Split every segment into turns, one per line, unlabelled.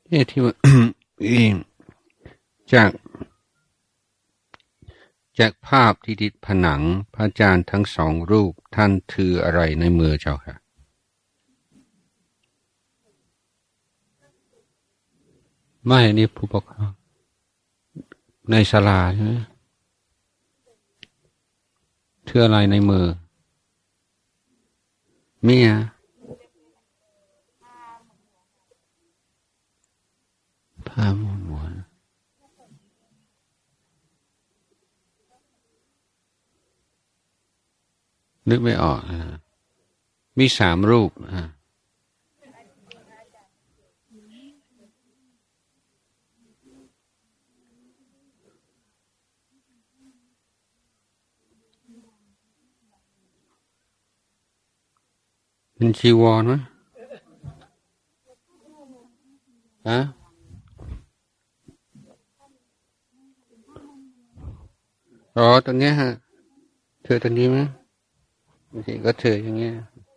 เนี่ยที่ว่า จากภาพที่ติดผนังพระอาจารย์ทั้งสองรูปท่านถืออะไรในมือเจ้าค่ะไม่นี่ผู้ปกครองในศาลาใช่ไหมถืออะไรในมือเมียผ้าม้วนหัวนึกไม่ออกมี3 รูปเป็นจีวรไหมฮะอ๋อตรงนี้ฮะเธอตรงนี้ไหมบางทีก็เธออย่างเงี้ย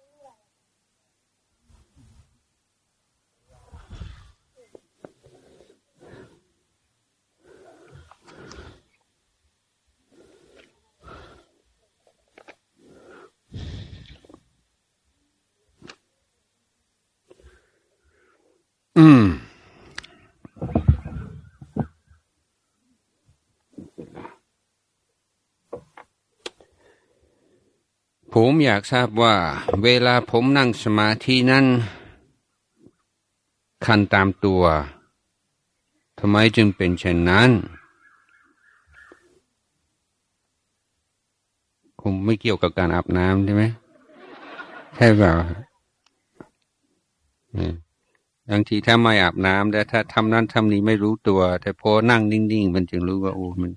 ผมอยากทราบว่าเวลาผมนั่งสมาธินั้นคันตามตัวทำไมจึงเป็นเช่นนั้นคงไม่เกี่ยวกับการอาบน้ำใช่ไหมใช่เปล่าบางทีถ้าไม่อาบน้ำแต่ถ้าทำนั้นทำนี้ไม่รู้ตัวแต่พอนั่งนิ่งๆมันจึงรู้ว่าโอ้มัน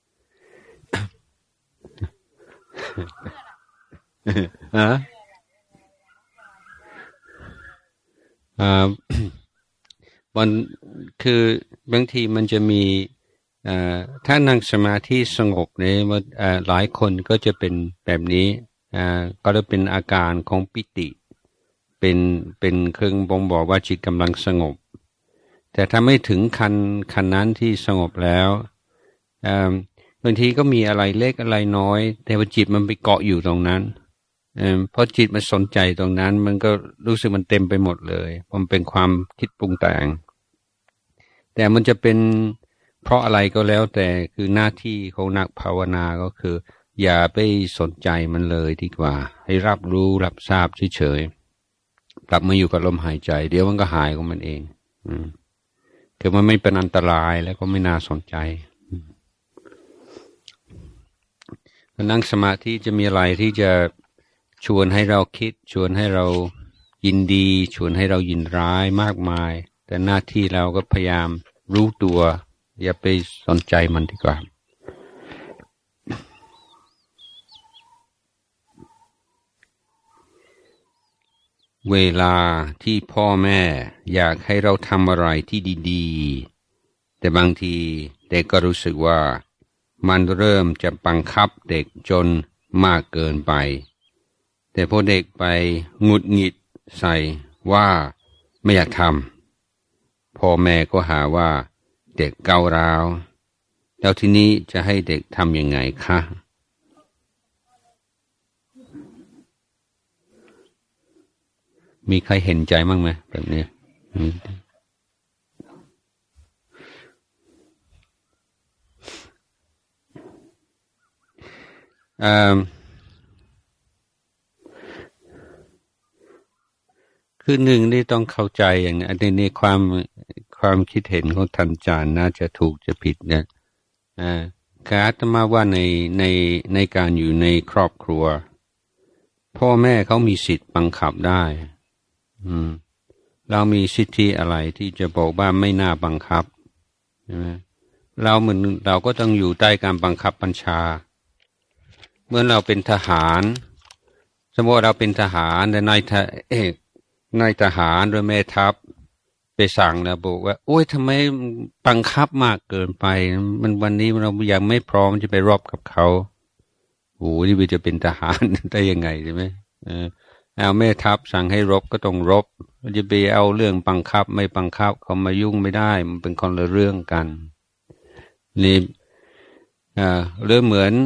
มันคือบางทีมันจะมีถ้านั่งสมาธิสงบเนี่ยหลายคนก็จะเป็นแบบนี้ก็จะเป็นอาการของปิติเป็นเครื่องบ่งบอกว่าจิตกำลังสงบแต่ถ้าไม่ถึงคันนั้นที่สงบแล้วบางทีก็มีอะไรเล็กอะไรน้อยแต่ว่าจิตมันไปเกาะอยู่ตรงนั้นเพราะจิตมันสนใจตรงนั้นมันก็รู้สึกมันเต็มไปหมดเลยมันเป็นความคิดปรุงแต่งแต่มันจะเป็นเพราะอะไรก็แล้วแต่คือหน้าที่ของนักภาวนาก็คืออย่าไปสนใจมันเลยดีกว่าให้รับรู้รับทราบเฉยๆกลับมาอยู่กับลมหายใจเดี๋ยวมันก็หายของมันเองคือมันไม่เป็นอันตรายแล้วก็ไม่น่าสนใจนั่งสมาธิจะมีอะไรที่จะชวนให้เราคิดชวนให้เรายินดีชวนให้เรายินร้ายมากมายแต่หน้าที่เราก็พยายามรู้ตัวอย่าไปสนใจมันดีกว่าเวลาที่พ่อแม่อยากให้เราทำอะไรที่ดีๆแต่บางทีเด็กก็รู้สึกว่ามันเริ่มจะบังคับเด็กจนมากเกินไปแต่พอเด็กไปหงุดหงิดใส่ว่าไม่อยากทำพ่อแม่ก็หาว่าเด็กก้าวร้าวแล้วทีนี้จะให้เด็กทำยังไงคะมีใครเห็นใจบ้างไหมแบบนี้คือหนึ่งนี่ต้องเข้าใจอย่างนี้ในความคิดเห็นของท่านอาจารย์น่าจะถูกจะผิดเนี่ยการอาตมาว่าในการอยู่ในครอบครัวพ่อแม่เขามีสิทธิ์บังคับได้เรามีสิทธิอะไรที่จะบอกว่าไม่น่าบังคับใช่ไหมเราก็ต้องอยู่ใต้การบังคับบัญชาเมื่อเราเป็นทหารสมมติเราเป็นทหารแต่นายทหารหรือแม่ทัพไปสั่งนะบอกว่าโอ้ยทำไมบังคับมากเกินไปมันวันนี้เรายังไม่พร้อมจะไปรบกับเขาโอ้ยนี่จะเป็นทหารได้ยังไงใช่ไหมเอาแม่ทัพสั่งให้รบก็ต้องรบจะไปเอาเรื่องบังคับไม่บังคับเขามายุ่งไม่ได้มันเป็นคนละเรื่องกันนี่เรื่องเหมือน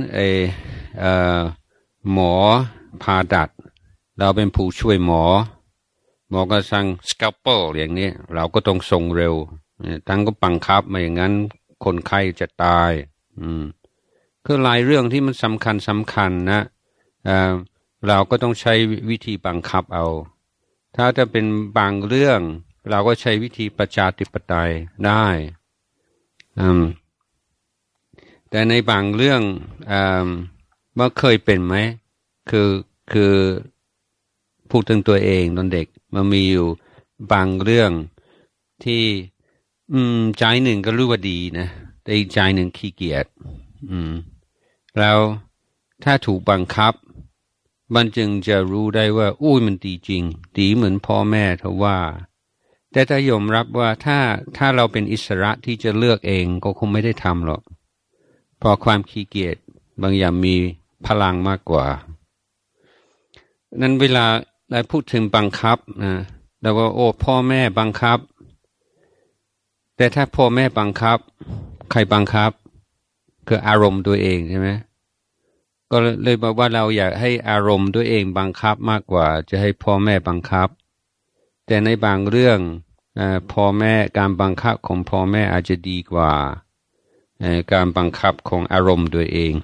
หมอผ่าตัดเราเป็นผู้ช่วยหมอก็สั่งสแกลเปลอย่างนี้เราก็ต้องส่งเร็วทั้งก็บังคับไม่อย่างนั้นคนไข้จะตายคือหลายเรื่องที่มันสำคัญนะเราก็ต้องใช้วิธีบังคับเอาถ้าจะเป็นบางเรื่องเราก็ใช้วิธีประชาธิปไตยได้แต่ในบางเรื่องว่าเคยเป็นไหมคือพูดถึงตัวเองตอนเด็กมันมีอยู่บางเรื่องที่ใจหนึ่งก็รู้ว่าดีนะแต่อีกใจหนึ่งขี้เกียจแล้วถ้าถูกบังคับมันจึงจะรู้ได้ว่าอุ้ยมันดีจริงดีเหมือนพ่อแม่เท่าว่าแต่ถ้ายอมรับว่าถ้าเราเป็นอิสระที่จะเลือกเองก็คงไม่ได้ทำหรอกเพราะความขี้เกียจบางอย่างมีพลังมากกว่านั้นเวลาเราพูดถึงบังคับนะเราก็โอ้พ่อแม่บังคับแต่ถ้าพ่อแม่บังคับใครบังคับคืออารมณ์ตัวเองใช่ไหมก็เลยบอกว่าเราอยากให้อารมณ์ตัวเองบังคับมากกว่าจะให้พ่อแม่บังคับแต่ในบางเรื่องพ่อแม่การบังคับของพ่อแม่อาจจะดีกว่าการบังคับของอารมณ์ตัวเอง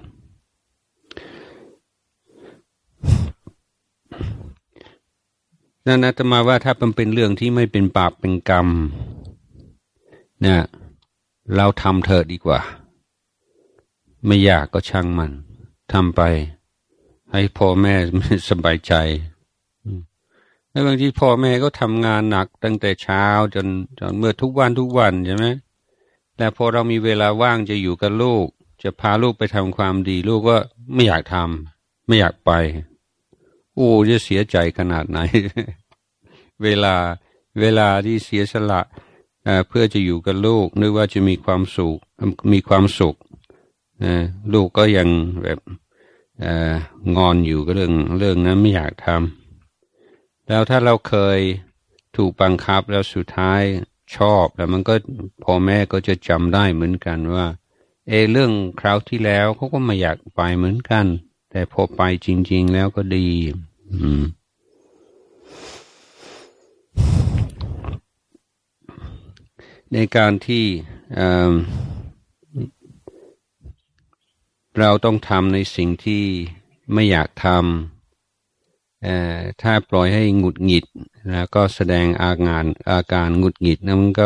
นั่นอาตมาว่าถ้ามันเป็นเรื่องที่ไม่เป็นบาปเป็นกรรมเนี่ยเราทำเถอะดีกว่าไม่อยากก็ช่างมันทำไปให้พ่อแม่สบายใจแล้วบางทีพ่อแม่ก็ทำงานหนักตั้งแต่เช้าจนเมื่อทุกวันใช่ไหมแต่พอเรามีเวลาว่างจะอยู่กับลูกจะพาลูกไปทำความดีลูกก็ไม่อยากทำไม่อยากไปโอ้จะเสียใจขนาดไหน เวลาที่เสียสละเพื่อจะอยู่กับลูกนึกว่าจะมีความสุขลูกก็ยังแบบงอนอยู่กับเรื่องนั้นไม่อยากทำแล้วถ้าเราเคยถูกบังคับแล้วสุดท้ายชอบแล้วมันก็พ่อแม่ก็จะจำได้เหมือนกันว่าเรื่องคราวที่แล้วเขาก็ไม่อยากไปเหมือนกันแต่พอไปจริงๆแล้วก็ดีในการที่เราต้องทำในสิ่งที่ไม่อยากทำถ้าปล่อยให้หงุดหงิดแล้วก็แสดงอาการหงุดหงิดนั้นมันก็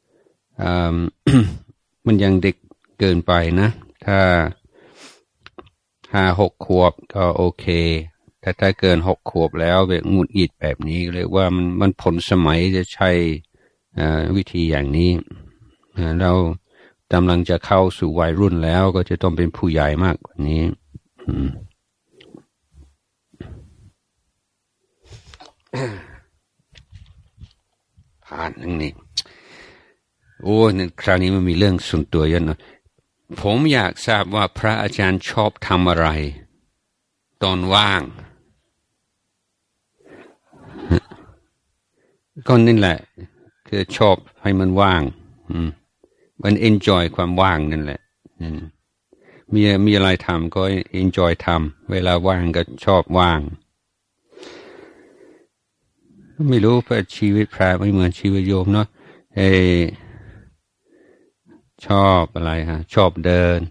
มันยังเด็กเกินไปนะถ้า5-6 ขวบก็โอเคแต่ถ้าเกิน6 ขวบแล้วแบบหงุดหงิดแบบนี้เรียกว่ามันผลสมัยจะใช้วิธีอย่างนี้เรากำลังจะเข้าสู่วัยรุ่นแล้วก็จะต้องเป็นผู้ใหญ่มากกว่านี้ผ่านนึงนี่โอ้ในคราวนี้มันมีเรื่องส่วนตัวเยอะนะผมอยากทราบว่าพระอาจารย์ชอบทำอะไรตอนว่างก็นี่แหละคือชอบให้มันว่างมันเอนจอยความว่างนั่นแหละมีอะไรทำก็เอนจอยทำเวลาว่างก็ชอบว่างไม่รู้เพราะชีวิตพระไม่เหมือนชีวิตโยมเนาะชอบอะไรฮะชอบเดิน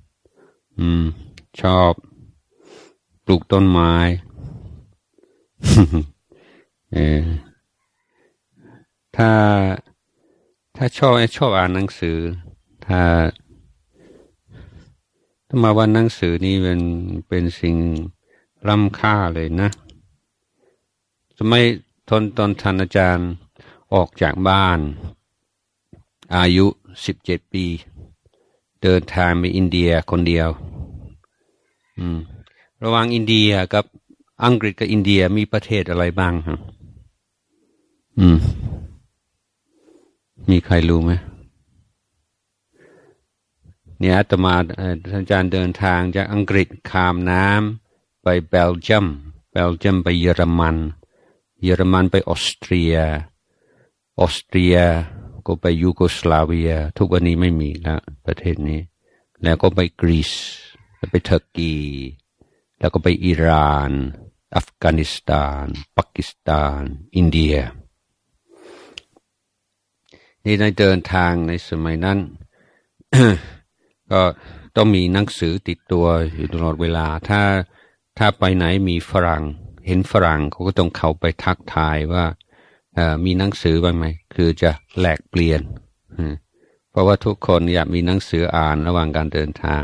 ชอบปลูกต้นไม้ถ้าชอบอ่านหนังสือถ้ามาว่าหนังสือนี่เป็นสิ่งล้ำค่าเลยนะสมัยตอนท่านอาจารย์ออกจากบ้านอายุ17 ปีเดินทางไปอินเดียคนเดียวระหว่างอินเดียกับอังกฤษกับอินเดียมีประเทศอะไรบ้างฮะมีใครรู้ไหมเนี่ยอาตมาท่านอาจารย์เดินทางจากอังกฤษข้ามน้ำไปเบลเยียมไปเยอรมันเยอรมันไปออสเตรียก็ไปยูโกสลาเวียทุกวันนี้ไม่มีแล้วประเทศนี้แล้วก็ไปกรีซแล้วไปเทอร์กีแล้วก็ไปอิหร่านอัฟกานิสถานปากีสถานอินเดียนี่ในเดินทางในสมัยนั้น ก็ต้องมีหนังสือติดตัวอยู่ตลอดเวลาถ้าไปไหนมีฝรั่งเห็นฝรั่งเขาก็ต้องเข้าไปทักทายว่ามีหนังสือบ้างไหมคือจะแลกเปลี่ยนเพราะว่าทุกคนอยากมีหนังสืออ่านระหว่างการเดินทาง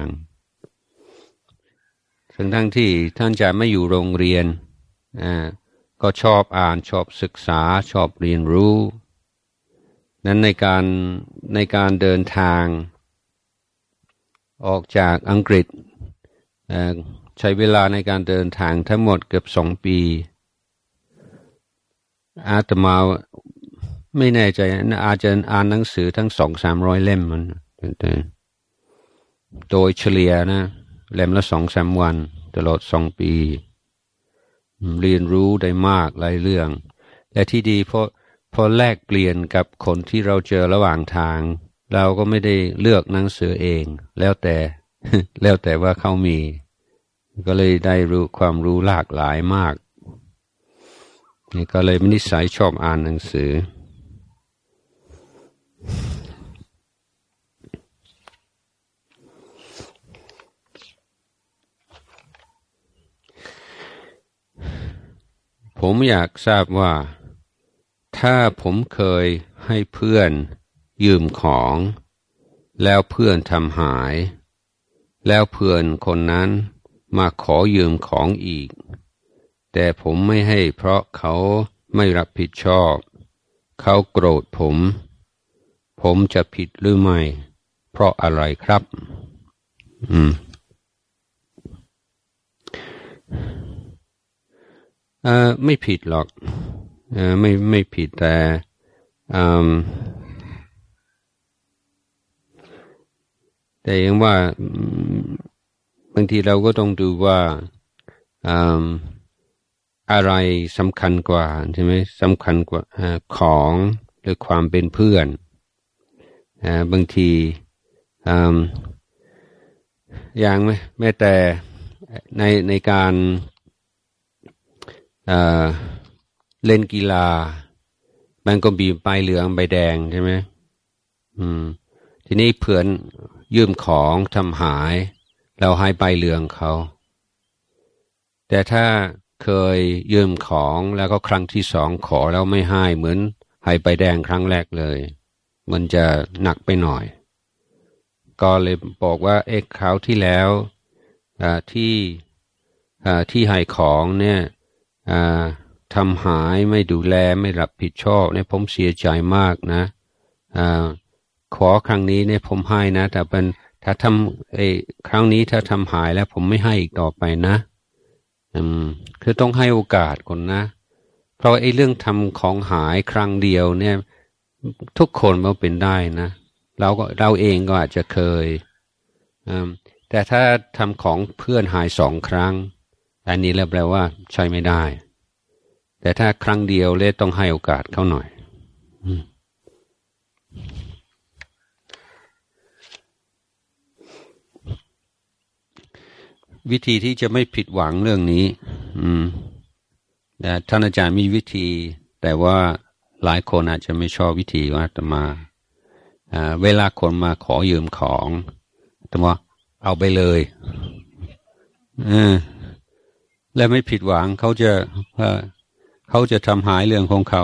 ทั้งที่ท่านจะไม่อยู่โรงเรียนก็ชอบอ่านชอบศึกษาชอบเรียนรู้นั้นในการเดินทางออกจากอังกฤษใช้เวลาในการเดินทางทั้งหมดเกือบ2 ปีอาตมาไม่แน่ใจอาจจะอ่านหนังสือทั้ง200-300 เล่มมันโดยเฉลี่ยนะเล่มละ2-3 วันตลอด2 ปีเรียนรู้ได้มากหลายเรื่องและที่ดีพอแลกเปลี่ยนกับคนที่เราเจอระหว่างทางเราก็ไม่ได้เลือกหนังสือเองแล้วแต่ว่าเขามีก็เลยได้ความรู้หลากหลายมากนี่ก็เลยนิสัยชอบอ่านหนังสือผมอยากทราบว่าถ้าผมเคยให้เพื่อนยืมของแล้วเพื่อนทำหายแล้วเพื่อนคนนั้นมาขอยืมของอีกแต่ผมไม่ให้เพราะเขาไม่รับผิดชอบเขาโกรธผมจะผิดหรือไม่เพราะอะไรครับไม่ผิดหรอกไม่ผิดแต่ยังว่าบางทีเราก็ต้องดูว่าอะไรสำคัญกว่าใช่ไหมสำคัญกว่าของหรือความเป็นเพื่อนบางทีอย่างแม้แต่ในการเล่นกีฬามันก็มีใบเหลืองใบแดงใช่ไหมทีนี้เพื่อนยืมของทำหายเราให้ใบเหลืองเขาแต่ถ้าเคยยืมของแล้วก็ครั้งที่2ขอแล้วไม่ให้เหมือนให้ใบแดงครั้งแรกเลยมันจะหนักไปหน่อยก็เลยบอกว่าคราวที่แล้วที่ให้ของเนี่ยทำหายไม่ดูแลไม่รับผิดชอบเนี่ยผมเสียใจมากนะขอครั้งนี้เนี่ยผมให้นะแต่ถ้าทำครั้งนี้ถ้าทำหายแล้วผมไม่ให้อีกต่อไปนะคือต้องให้โอกาสคนนะเพราะเรื่องทำของหายครั้งเดียวเนี่ยทุกคนมันเป็นได้นะเราเองก็อาจจะเคยแต่ถ้าทำของเพื่อนหาย2 ครั้งอันนี้แล้วแปลว่าใช้ไม่ได้แต่ถ้าครั้งเดียวเลยต้องให้โอกาสเขาหน่อยวิธีที่จะไม่ผิดหวังเรื่องนี้แต่ท่านอาจารย์มีวิธีแต่ว่าหลายคนอาจจะไม่ชอบวิธีว่าอาตมาเวลาคนมาขอยืมของอาตมาเอาไปเลยและไม่ผิดหวังเขาจะทำหายเรื่องของเขา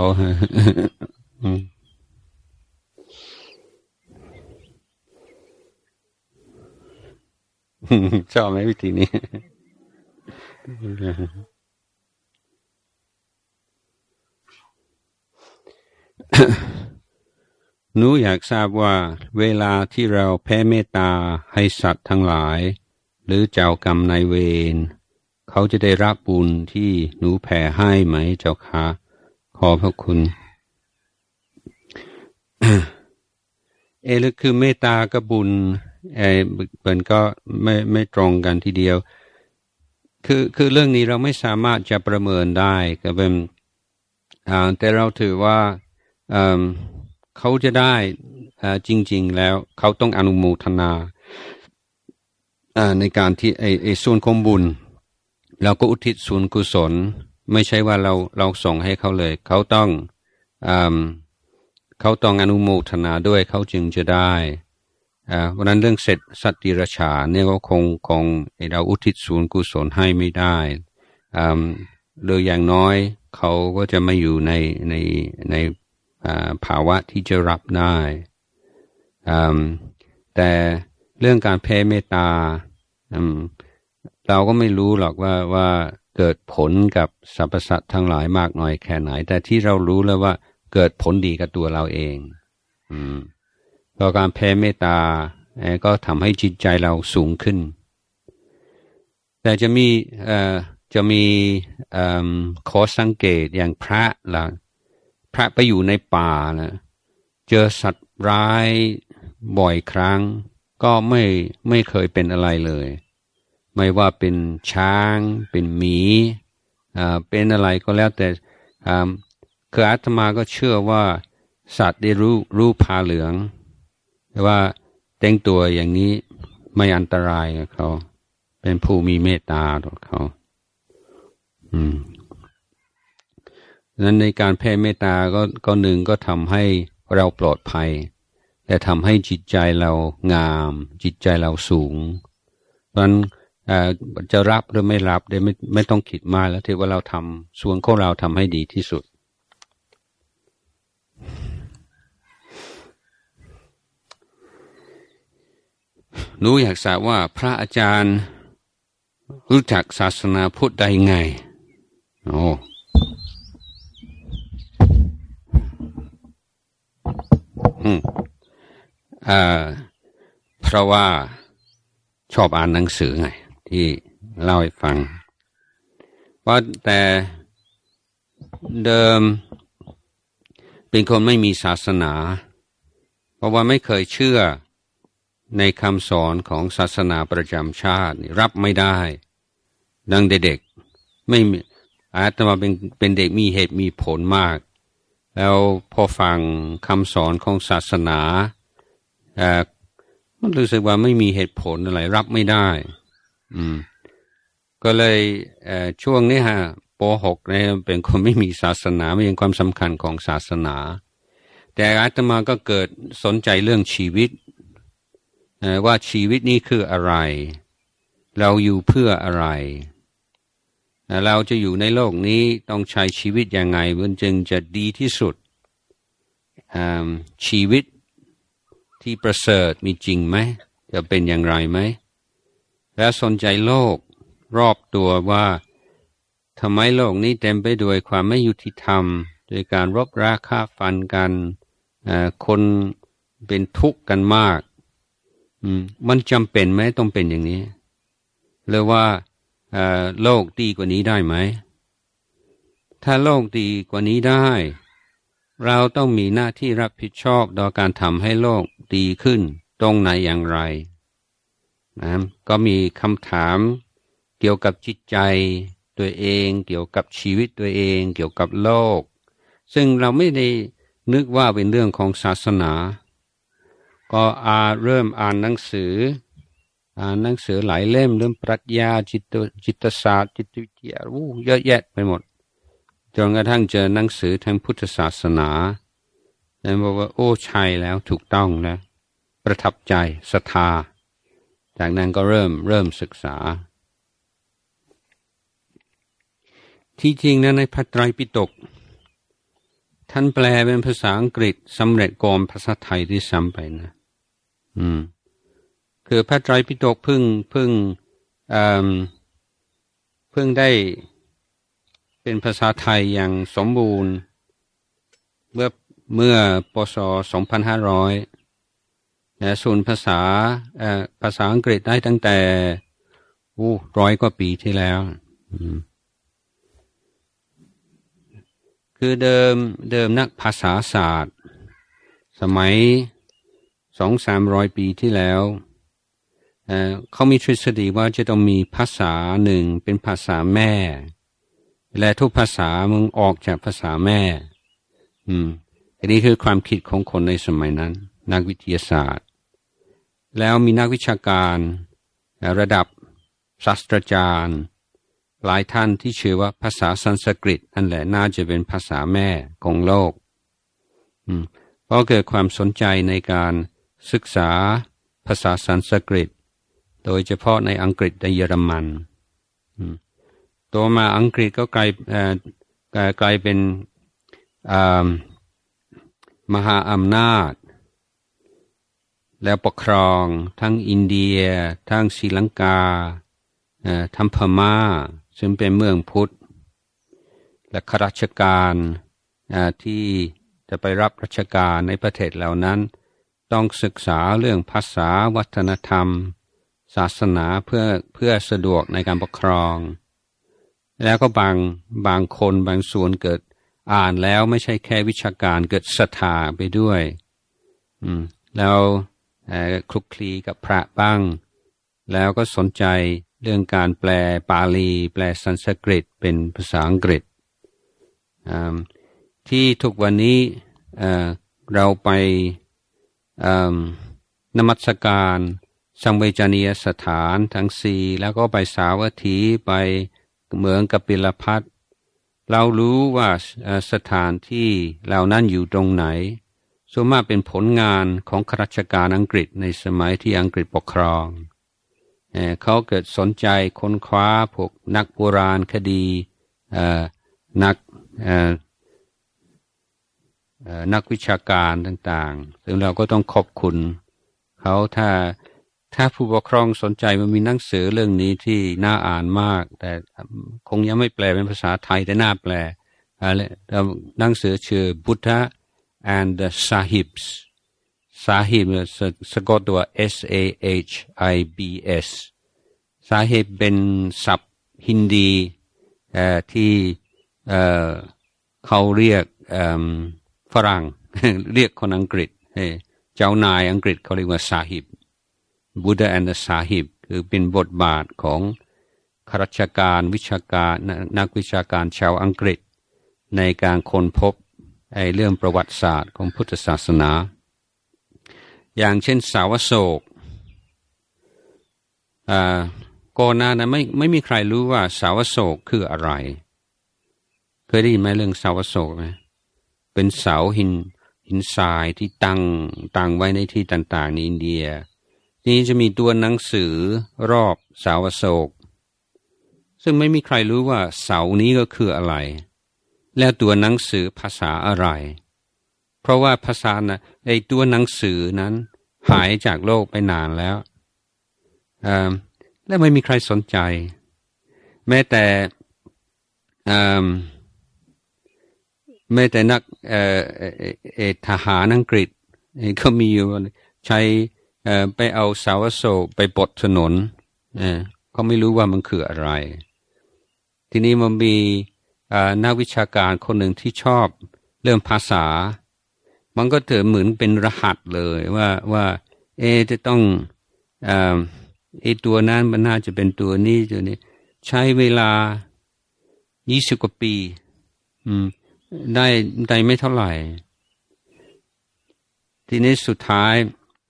ชอบไหมวิธีนี้หนูอยากทราบว่าเวลาที่เราแผ่เมตตาให้สัตว์ทั้งหลายหรือเจ้ากรรมนายเวรเขาจะได้รับบุญที่หนูแผ่ให้ไหมเจ้าคะขอพระคุณหรือคือเมตตากับบุญมันก็ไม่ตรงกันทีเดียวคือเรื่องนี้เราไม่สามารถจะประเมินได้ก็เป็นแต่เราถือว่าเขาจะได้จริงๆแล้วเขาต้องอนุโมทนาในการที่ไอ้ส่วนของบุญเราก็อุทิศส่วนกุศลไม่ใช่ว่าเราส่งให้เขาเลยเขาต้องอนุโมทนาด้วยเขาจึงจะได้วันนั้นเรื่องเสร็จสัตว์ดิรัจฉานเนี่ยก็คงเราอุทิศส่วนกุศลให้ไม่ได้โดยอย่างน้อยเขาก็จะไม่อยู่ในภาวะที่จะรับได้แต่เรื่องการแผ่เมตตาเราก็ไม่รู้หรอกว่าเกิดผลกับสรรพสัตว์ทั้งหลายมากน้อยแค่ไหนแต่ที่เรารู้แล้วว่าเกิดผลดีกับตัวเราเองเพราะการแผ่เมตตาก็ทำให้จิตใจเราสูงขึ้นแต่จะมีข้อสังเกตอย่างพระล่ะพระไปอยู่ในป่านะเจอสัตว์ร้ายบ่อยครั้งก็ไม่เคยเป็นอะไรเลยไม่ว่าเป็นช้างเป็นหมีเป็นอะไรก็แล้วแต่คืออาตมาก็เชื่อว่าสัตว์ได้รู้ผ้าเหลืองแต่ว่าแต่งตัวอย่างนี้ไม่อันตรายกับเขาเป็นผู้มีเมตตาต่อเขานั้นในการแผ่เมตตาก็หนึ่งก็ทำให้เราปลอดภัยแต่ทำให้จิตใจเรางามจิตใจเราสูงเพราะนั้นจะรับหรือไม่รับได้ไม่ต้องคิดมากแล้วที่ว่าเราทำส่วนของเราทำให้ดีที่สุดหนูอยากทราบว่าพระอาจารย์รู้จักศาสนาพุทธได้ไงเพราะว่าชอบอ่านหนังสือไงที่เล่าให้ฟังว่าแต่เดิมเป็นคนไม่มีศาสนาเพราะว่าไม่เคยเชื่อในคำสอนของศาสนาประจำชาติรับไม่ได้ดังเด็กไม่อาตมาเป็นเด็กมีเหตุมีผลมากแล้วพอฟังคำสอนของศาสนามันรู้สึกว่าไม่มีเหตุผลอะไรรับไม่ได้ก็เลยช่วงนี้ป.6 เนี่ยเป็นคนไม่มีศาสนาไม่เห็นความสำคัญของศาสนาแต่อาตมาก็เกิดสนใจเรื่องชีวิตว่าชีวิตนี้คืออะไรเราอยู่เพื่ออะไรเราจะอยู่ในโลกนี้ต้องใช้ชีวิตยังไงมันจึงจะดีที่สุดชีวิตที่ประเสริฐมีจริงไหมจะเป็นอย่างไรไหมและสนใจโลกรอบตัวว่าทำไมโลกนี้เต็มไปด้วยความไม่ยุติธรรมโดยการรบราฆ่าฟันกันคนเป็นทุกข์กันมากมันจำเป็นไหมต้องเป็นอย่างนี้หรือว่าโลกดีกว่านี้ได้ไหมถ้าโลกดีกว่านี้ได้เราต้องมีหน้าที่รับผิดชอบต่อการทำให้โลกดีขึ้นตรงไหนอย่างไรนะก็มีคำถามเกี่ยวกับจิตใจตัวเองเกี่ยวกับชีวิตตัวเองเกี่ยวกับโลกซึ่งเราไม่ได้นึกว่าเป็นเรื่องของศาสนาก็เริ่มอ่านหนังสือหลายเล่มเรื่องปรัชญาจิตศาสตร์จิตวิทยาเยอะแยะไปหมดจนกระทั่งเจอหนังสือทางพุทธศาสนาแล้วบอกว่าโอ้ใช่แล้วถูกต้องนะประทับใจศรัทธาจากนั้นก็เริ่มศึกษาที่จริงนะในพระไตรปิฎกท่านแปลเป็นภาษาอังกฤษสำเร็จก่อนภาษาไทยที่ซ้ำไปนะคือพระไตรปิฎกเพิ่งได้เป็นภาษาไทยอย่างสมบูรณ์เมื่อปศ2500และส่วนภาษาอังกฤษได้ตั้งแต่100 กว่าปีที่แล้วคือเดิมนักภาษาศาสตร์สมัย 200-300 ปีที่แล้วเขามีทฤษฎีว่าจะต้องมีภาษาหนึ่งเป็นภาษาแม่และทุกภาษามึงออกจากภาษาแม่อันนี้คือความคิดของคนในสมัยนั้นนักวิทยาศาสตร์แล้วมีนักวิชาการระดับศาสตราจารย์หลายท่านที่เชื่อว่าภาษาสันสกฤตอันแหละน่าจะเป็นภาษาแม่ของโลกเพราะเกิดความสนใจในการศึกษาภาษาสันสกฤตโดยเฉพาะในอังกฤษและเยอรมันต่อมาอังกฤษก็กลายเป็นมหาอำนาจแล้วปกครองทั้งอินเดียทั้งศรีลังกาทั้งพม่าซึ่งเป็นเมืองพุทธและข้าราชการที่จะไปรับราชการในประเทศเหล่านั้นต้องศึกษาเรื่องภาษาวัฒนธรรมศาสนาเพื่อสะดวกในการปกครองแล้วก็บางคนบางส่วนเกิดอ่านแล้วไม่ใช่แค่วิชาการเกิดศรัทธาไปด้วยแล้วคลุกคลีกับพระบ้างแล้วก็สนใจเรื่องการแปลปาลีแปลสันสกฤตเป็นภาษาอังกฤษที่ทุกวันนี้เราไปนมัสการสังเวชนียสถานทั้งสี่แล้วก็ไปสาวัตถีไปเมืองกปิลพัทเรารู้ว่าสถานที่เหล่านั้นอยู่ตรงไหนส่วนมากเป็นผลงานของข้าราชการอังกฤษในสมัยที่อังกฤษปกครองเขาเกิดสนใจค้นคว้าพวกนักโบราณคดีนักวิชาการต่างๆซึ่งเราก็ต้องขอบคุณเขาถ้าผู้ปกครองสนใจมันมีหนังสือเรื่องนี้ที่น่าอ่านมากแต่คงยังไม่แปลเป็นภาษาไทยแต่น่าแปลหนังสือชื่อ Buddha and the Sahibs Sahib สะกดตัว SAHIBS สาฮิบเป็นศัพท์ฮินดีที่เขาเรียกฝรั่ง เรียกคนอังกฤษเจ้านายอังกฤษเขาเรียกว่า Sahib Buddha and the Sahib คือเป็นบทบาทของข้าราชการวิชาการนักวิชาการชาวอังกฤษในการค้นพบเรื่องประวัติศาสตร์ของพุทธศาสนาอย่างเช่นสาวโศกก่อนหน้านั้นไม่มีใครรู้ว่าสาวโศกคืออะไรเคยได้ยินไหมเรื่องสาวโศกไหมเป็นเสาหินทรายที่ตั้งไว้ในที่ต่างๆในอินเดียนี่จะมีตัวหนังสือรอบสาวโศกซึ่งไม่มีใครรู้ว่าเสานี้ก็คืออะไรแล้วตัวหนังสือภาษาอะไรเพราะว่าภาษาตัวหนังสือนั้นหายจากโลกไปนานแล้วและไม่มีใครสนใจแม้แต่นักทหารอังกฤษก็มีอยู่ใช้ไปเอาสาวโศกไปปลดถนนเขาไม่รู้ว่ามันคืออะไรทีนี้มันมีนักวิชาการคนหนึ่งที่ชอบเรื่องภาษามันก็ถือเหมือนเป็นรหัสเลยว่าจะต้องตัวนั้นมันน่าจะเป็นตัวนี้ใช้เวลา20 กว่าปีได้ไม่เท่าไหร่ทีนี้สุดท้าย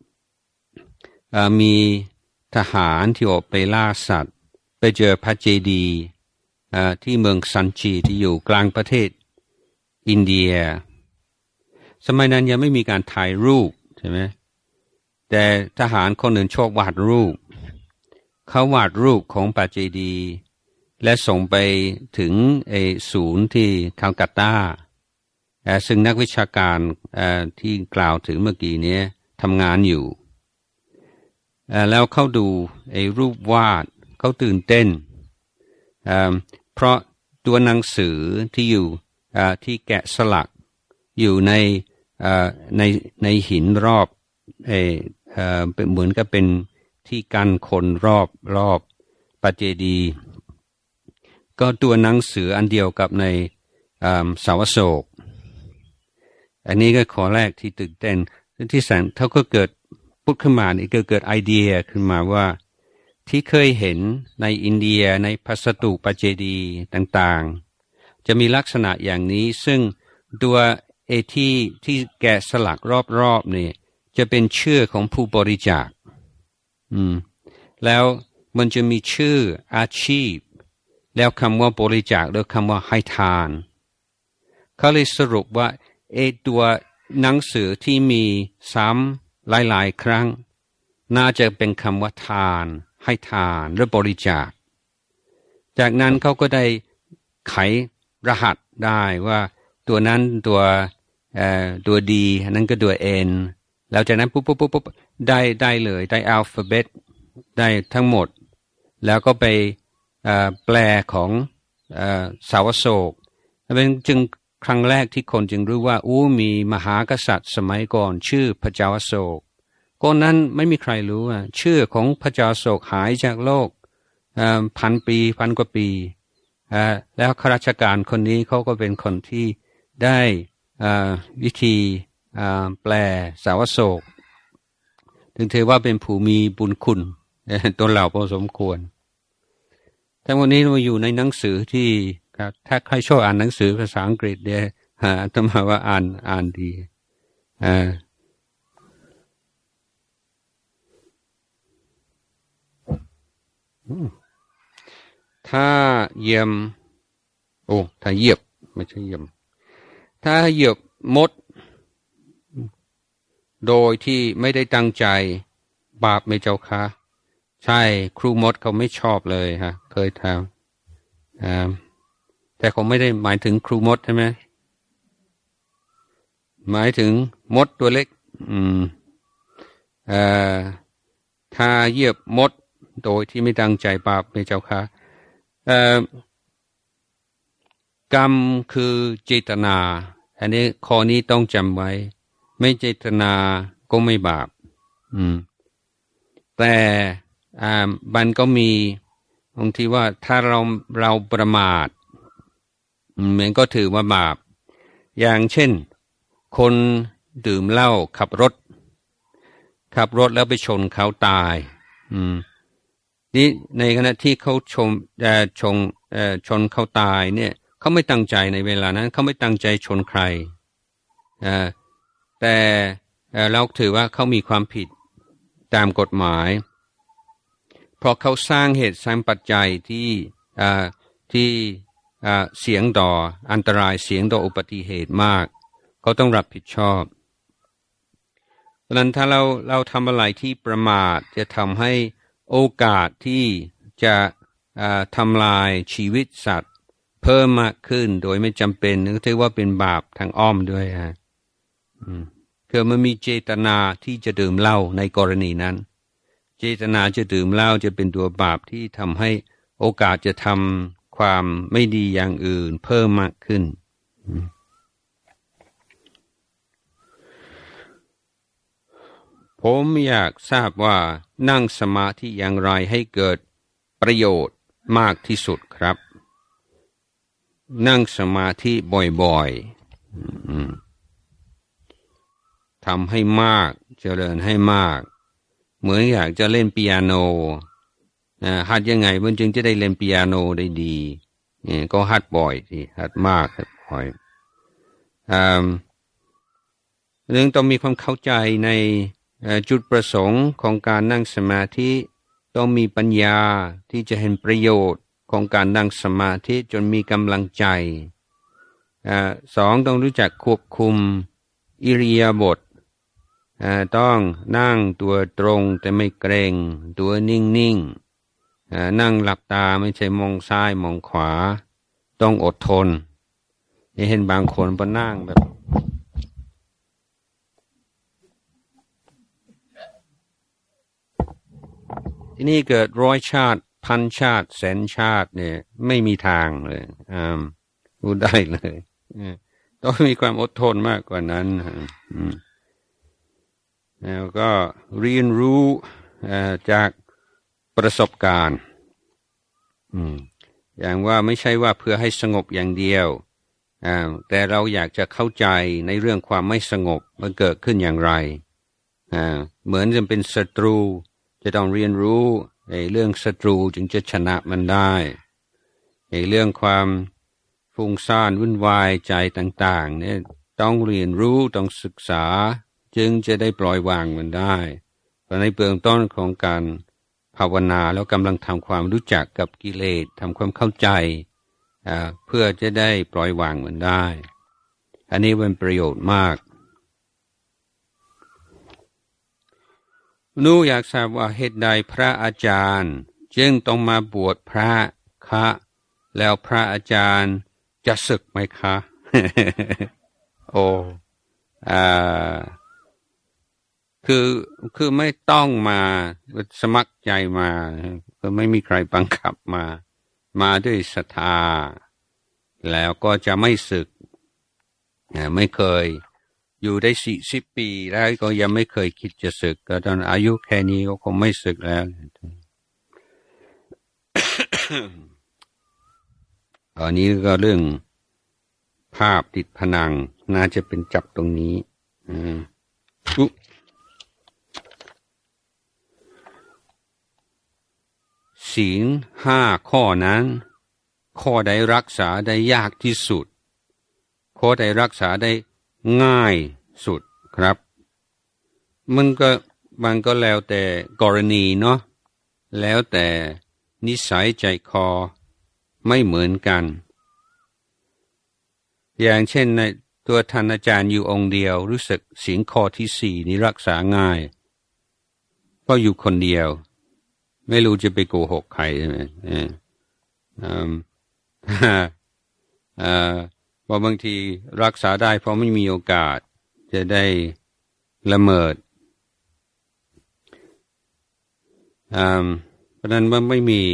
มีทหารที่ออกไปล่าสัตว์ไปเจอพระเจดีย์ที่เมืองซันจีที่อยู่กลางประเทศอินเดียสมัยนั้นยังไม่มีการถ่ายรูปใช่ไหมแต่ทหารคนหนึ่งชอบวาดรูปเขาวาดรูปของพระเจดีย์และส่งไปถึงศูนย์ที่คัลกัตตาซึ่งนักวิชาการที่กล่าวถึงเมื่อกี้นี้ทำงานอยู่แล้วเขาดูรูปวาดเขาตื่นเต้นเพราะตัวหนังสือที่อยู่ที่แกะสลักอยู่ในหินรอบเป็นเหมือนกับเป็นที่กันคนรอบพระเจดีย์ก็ตัวหนังสืออันเดียวกับในสาวโศกอันนี้ก็ข้อแรกที่ตื่นเต้นที่สองเขาก็เกิดพูดขึ้นมานี่เกิดไอเดียขึ้นมาว่าที่เคยเห็นในอินเดียในพระสถูปพระเจดีย์ต่างจะมีลักษณะอย่างนี้ซึ่งตัวที่แกะสลักรอบๆนี่จะเป็นชื่อของผู้บริจาคแล้วมันจะมีชื่ออาชีพแล้วคำว่าบริจาคแล้วคำว่าให้ทานเขาเลยสรุปว่าตัวหนังสือที่มีซ้ำหลายๆครั้งน่าจะเป็นคำว่าทานให้ทานหรือบริจาคจากนั้นเขาก็ได้ไขรหัสได้ว่าตัวนั้นตัวดีนั้นก็ตัวเอ็นแล้วจากนั้นปุ๊บได้เลยได้อัลฟาเบตได้ทั้งหมดแล้วก็ไปแปลของสาวโศกเป็นจึงครั้งแรกที่คนจึงรู้ว่ามีมหากษัตริย์สมัยก่อนชื่อพระเจ้าอโศกก่อนนั้นไม่มีใครรู้ชื่อของพระเจ้าอโศกหายจากโลกพันกว่าปีแล้วข้าราชการคนนี้เขาก็เป็นคนที่ได้วิธีแปลสาวโศกถึงถือว่าเป็นผู้มีบุญคุณตัวเราพอสมควรทั้งหมดนี้มาอยู่ในหนังสือที่ถ้าใครชอบอ่านหนังสือภาษาอังกฤษเนี่ยต้องมาว่าอ่านดีถ้าเยี่ยมถ้าเหยียบไม่ใช่เยี่ยมถ้าเหยียบมดโดยที่ไม่ได้ตั้งใจบาปไหมเจ้าคะใช่ครูมดเขาไม่ชอบเลยฮะเคยทำแต่เขาไม่ได้หมายถึงครูมดใช่ไหมหมายถึงมดตัวเล็กถ้าเหยียบมดโดยที่ไม่ตั้งใจบาปไหมเจ้าคะกรรมคือเจตนาอันนี้ข้อนี้ต้องจำไว้ไม่เจตนาก็ไม่บาปแต่มันก็มีบางทีว่าถ้าเราประมาทมันก็ถือว่าบาปอย่างเช่นคนดื่มเหล้าขับรถแล้วไปชนเขาตายนี่ในขณะที่เขาชนเขาตายเนี่ยเขาไม่ตั้งใจในเวลานั้นเขาไม่ตั้งใจชนใครแต่เราถือว่าเขามีความผิดตามกฎหมายเพราะเขาสร้างเหตุสร้างปัจจัยที่เสี่ยงต่ออันตรายเสี่ยงต่ออุบัติเหตุมากเขาต้องรับผิดชอบดังนั้นถ้าเราทำอะไรที่ประมาทจะทำให้โอกาสที่จะทำลายชีวิตสัตว์เพิ่มมากขึ้นโดยไม่จำเป็นก็ถือว่าเป็นบาปทางอ้อมด้วยคือมันมีเจตนาที่จะดื่มเหล้าในกรณีนั้นเจตนาจะดื่มเหล้าจะเป็นตัวบาปที่ทำให้โอกาสจะทำความไม่ดีอย่างอื่นเพิ่มมากขึ้นผมอยากทราบว่านั่งสมาธิอย่างไรให้เกิดประโยชน์มากที่สุดครับนั่งสมาธิบ่อยๆทำให้มากเจริญให้มากเหมือนอยากจะเล่นเปียโนหัดยังไงมันจึงจะได้เล่นเปียโนได้ดีก็หัดบ่อยสิหัดมากหัดบ่อยเรื่องต้องมีความเข้าใจในจุดประสงค์ของการนั่งสมาธิต้องมีปัญญาที่จะเห็นประโยชน์ของการนั่งสมาธิจนมีกำลังใจสองต้องรู้จักควบคุมอิริยาบถต้องนั่งตัวตรงแต่ไม่เกรงตัวนิ่งๆนั่งหลับตาไม่ใช่มองซ้ายมองขวาต้องอดทนเห็นบางคนพอนั่งแบบที่นี่เกิด100 ชาติพันชาติ100,000 ชาติเนี่ยไม่มีทางเลยพูดได้เลยต้องมีความอดทนมากกว่านั้นแล้วก็เรียนรู้จากประสบการณ์อย่างว่าไม่ใช่ว่าเพื่อให้สงบอย่างเดียวแต่เราอยากจะเข้าใจในเรื่องความไม่สงบมันเกิดขึ้นอย่างไรเหมือนจะเป็นศัตรูจะต้องเรียนรู้ในเรื่องศัตรูจึงจะชนะมันได้ในเรื่องความฟุ้งซ่านวุ่นวายใจต่างๆเนี่ยต้องเรียนรู้ต้องศึกษาจึงจะได้ปล่อยวางมันได้เพราะในเบื้องต้นของการภาวนาแล้วกำลังทำความรู้จักกับกิเลสทำความเข้าใจเพื่อจะได้ปล่อยวางมันได้อันนี้เป็นประโยชน์มากหนูอยากทราบว่าเหตุใดพระอาจารย์จึงต้องมาบวชพระคะแล้วพระอาจารย์จะศึกไหมคะ โอ้คือไม่ต้องมาสมัครใจมาก็ไม่มีใครบังคับมาด้วยศรัทธาแล้วก็จะไม่ศึกไม่เคยอยู่ได้40 ปีแล้วก็ยังไม่เคยคิดจะศึกก็ตอนอายุแค่นี้ก็คงไม่ศึกแล้ว อันนี้ก็เรื่องภาพติดผนังน่าจะเป็นจับตรงนี้ศีล5 ข้อนั้นข้อใดรักษาได้ยากที่สุดข้อใดรักษาได้ง่ายสุดครับมันก็แล้วแต่กรณีเนาะแล้วแต่นิสัยใจคอไม่เหมือนกันอย่างเช่นในตัวท่านอาจารย์อยู่องค์เดียวรู้สึกศีลข้อที่4นี้รักษาง่ายเพราะอยู่คนเดียวไม่รู้จะไปโกหกใครใช่ไหมเพราะบางทีรักษาได้เพราะไม่มีโอกาสจะได้ละเมิดเพราะนั้นมันไม่มี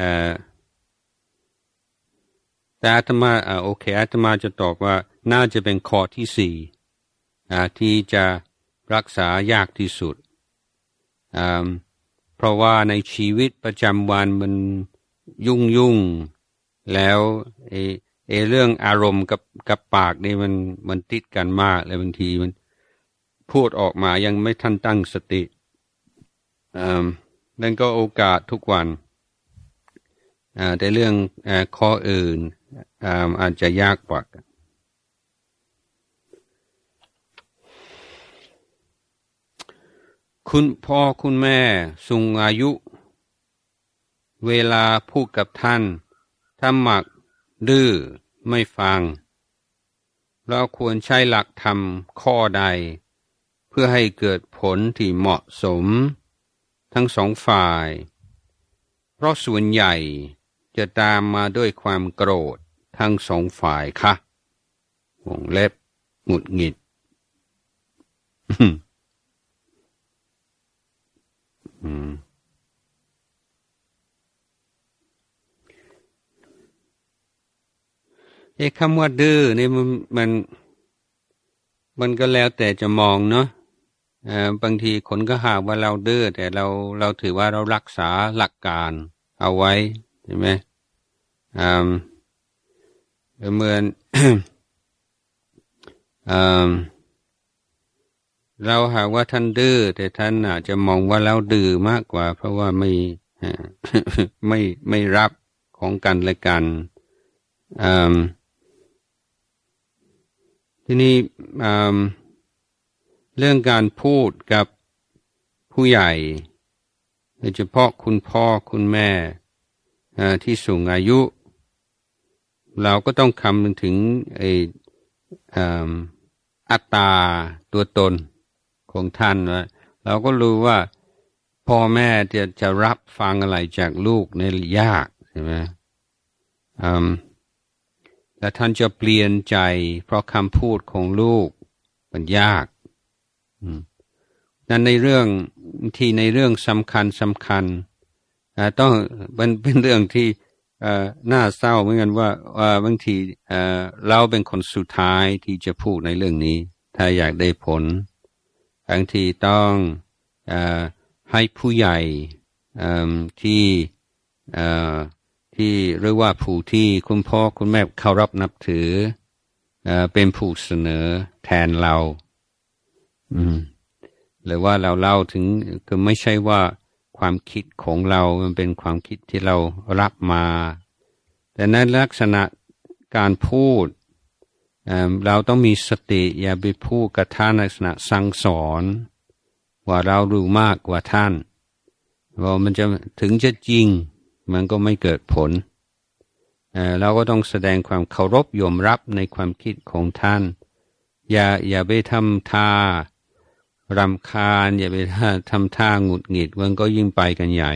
แต่อาตมาโอเคอาตมาจะตอบว่าน่าจะเป็นข้อที่4ที่จะรักษายากที่สุดเพราะว่าในชีวิตประจำวันมันยุ่งแล้วเรื่องอารมณ์กับปากนี่มันติดกันมากเลยบางทีมันพูดออกมายังไม่ทันตั้งสตินั่นก็โอกาสทุกวันแต่เรื่องข้ออื่นอาจจะยากกว่าคุณพ่อคุณแม่สูงอายุเวลาพูดกับท่านถ้ามักดื้อไม่ฟังเราควรใช้หลักธรรมข้อใดเพื่อให้เกิดผลที่เหมาะสมทั้งสองฝ่ายเพราะส่วนใหญ่จะตามมาด้วยความโกรธทั้งสองฝ่ายค่ะวงเล็บหงุดหงิดคำว่าดื้อนี่มันก็แล้วแต่จะมองเนาะบางทีคนก็หาว่าเราดื้อแต่เราถือว่าเรารักษาหลักการเอาไว้ใช่ไหมเหมือน เราหาว่าท่านดื้อแต่ท่านอาจจะมองว่าเราดื้อมากกว่าเพราะว่าไม่รับของกันและกันทีนี้เรื่องการพูดกับผู้ใหญ่โดยเฉพาะคุณพ่อคุณแม่ที่สูงอายุเราก็ต้องคำนึงถึงอัตตาตัวตนของท่านว่าเราก็รู้ว่าพ่อแม่จะรับฟังอะไรจากลูกเนี่ยยากใช่ไหมและท่านจะเปลี่ยนใจเพราะคำพูดของลูกมันยากนั้นในเรื่องสำคัญต้องมันเป็นเรื่องที่น่าเศร้าเหมือนกันว่าบางทีเราเป็นคนสุดท้ายที่จะพูดในเรื่องนี้ถ้าอยากได้ผลบางทีต้องให้ผู้ใหญ่ที่เรียกว่าผู้ที่คุณพ่อคุณแม่เคารพนับถือเป็นผู้เสนอแทนเราหรือว่าเราเล่าถึงก็ไม่ใช่ว่าความคิดของเรามันเป็นความคิดที่เรารับมาแต่ในลักษณะการพูดเราต้องมีสติอย่าไปพูดกับท่านในลักษณะสั่งสอนว่าเรารู้มากกว่าท่านว่ามันจะถึงจะจริงมันก็ไม่เกิดผลเราก็ต้องแสดงความเคารพยอมรับในความคิดของท่านอย่าไปทำท่ารำคาญอย่าไปทำท่าหงุดหงิดมันก็ยิ่งไปกันใหญ่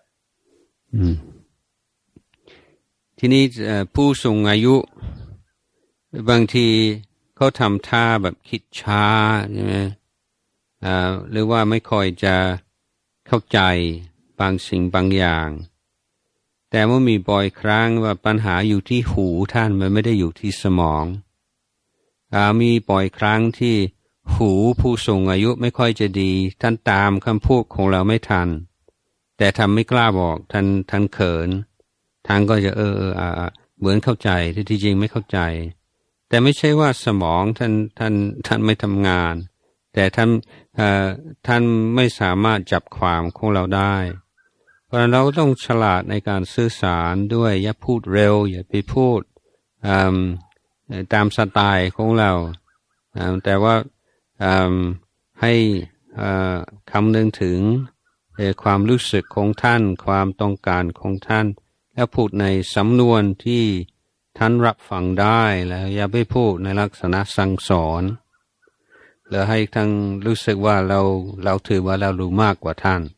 ทีนี้ผู้สูงอายุบางทีเขาทำท่าแบบคิดช้าใช่ไหมหรือว่าไม่ค่อยจะเข้าใจบางสิ่งบางอย่างแต่เมื่อมีบ่อยครั้งว่าปัญหาอยู่ที่หูท่านมันไม่ได้อยู่ที่สมองมีบ่อยครั้งที่หูผู้สูงอายุไม่ค่อยจะดีท่านตามคำพูดของเราไม่ทันแต่ทำไม่กล้าบอกท่านเขินท่านก็จะเหมือนเข้าใจที่จริงไม่เข้าใจแต่ไม่ใช่ว่าสมองท่านไม่ทำงานแต่ท่านไม่สามารถจับความของเราได้เพราะเราต้องฉลาดในการสื่อสารด้วยอย่าพูดเร็วอย่าไปพูดตามสไตล์ของเราแต่ว่าให้คำนึงถึงความรู้สึกของท่านความต้องการของท่านแล้วพูดในสำนวนที่ท่านรับฟังได้แล้วอย่าไปพูดในลักษณะสั่งสอนแล้วให้ท่านรู้สึกว่าเราถือว่าเรารู้มากกว่าท่าน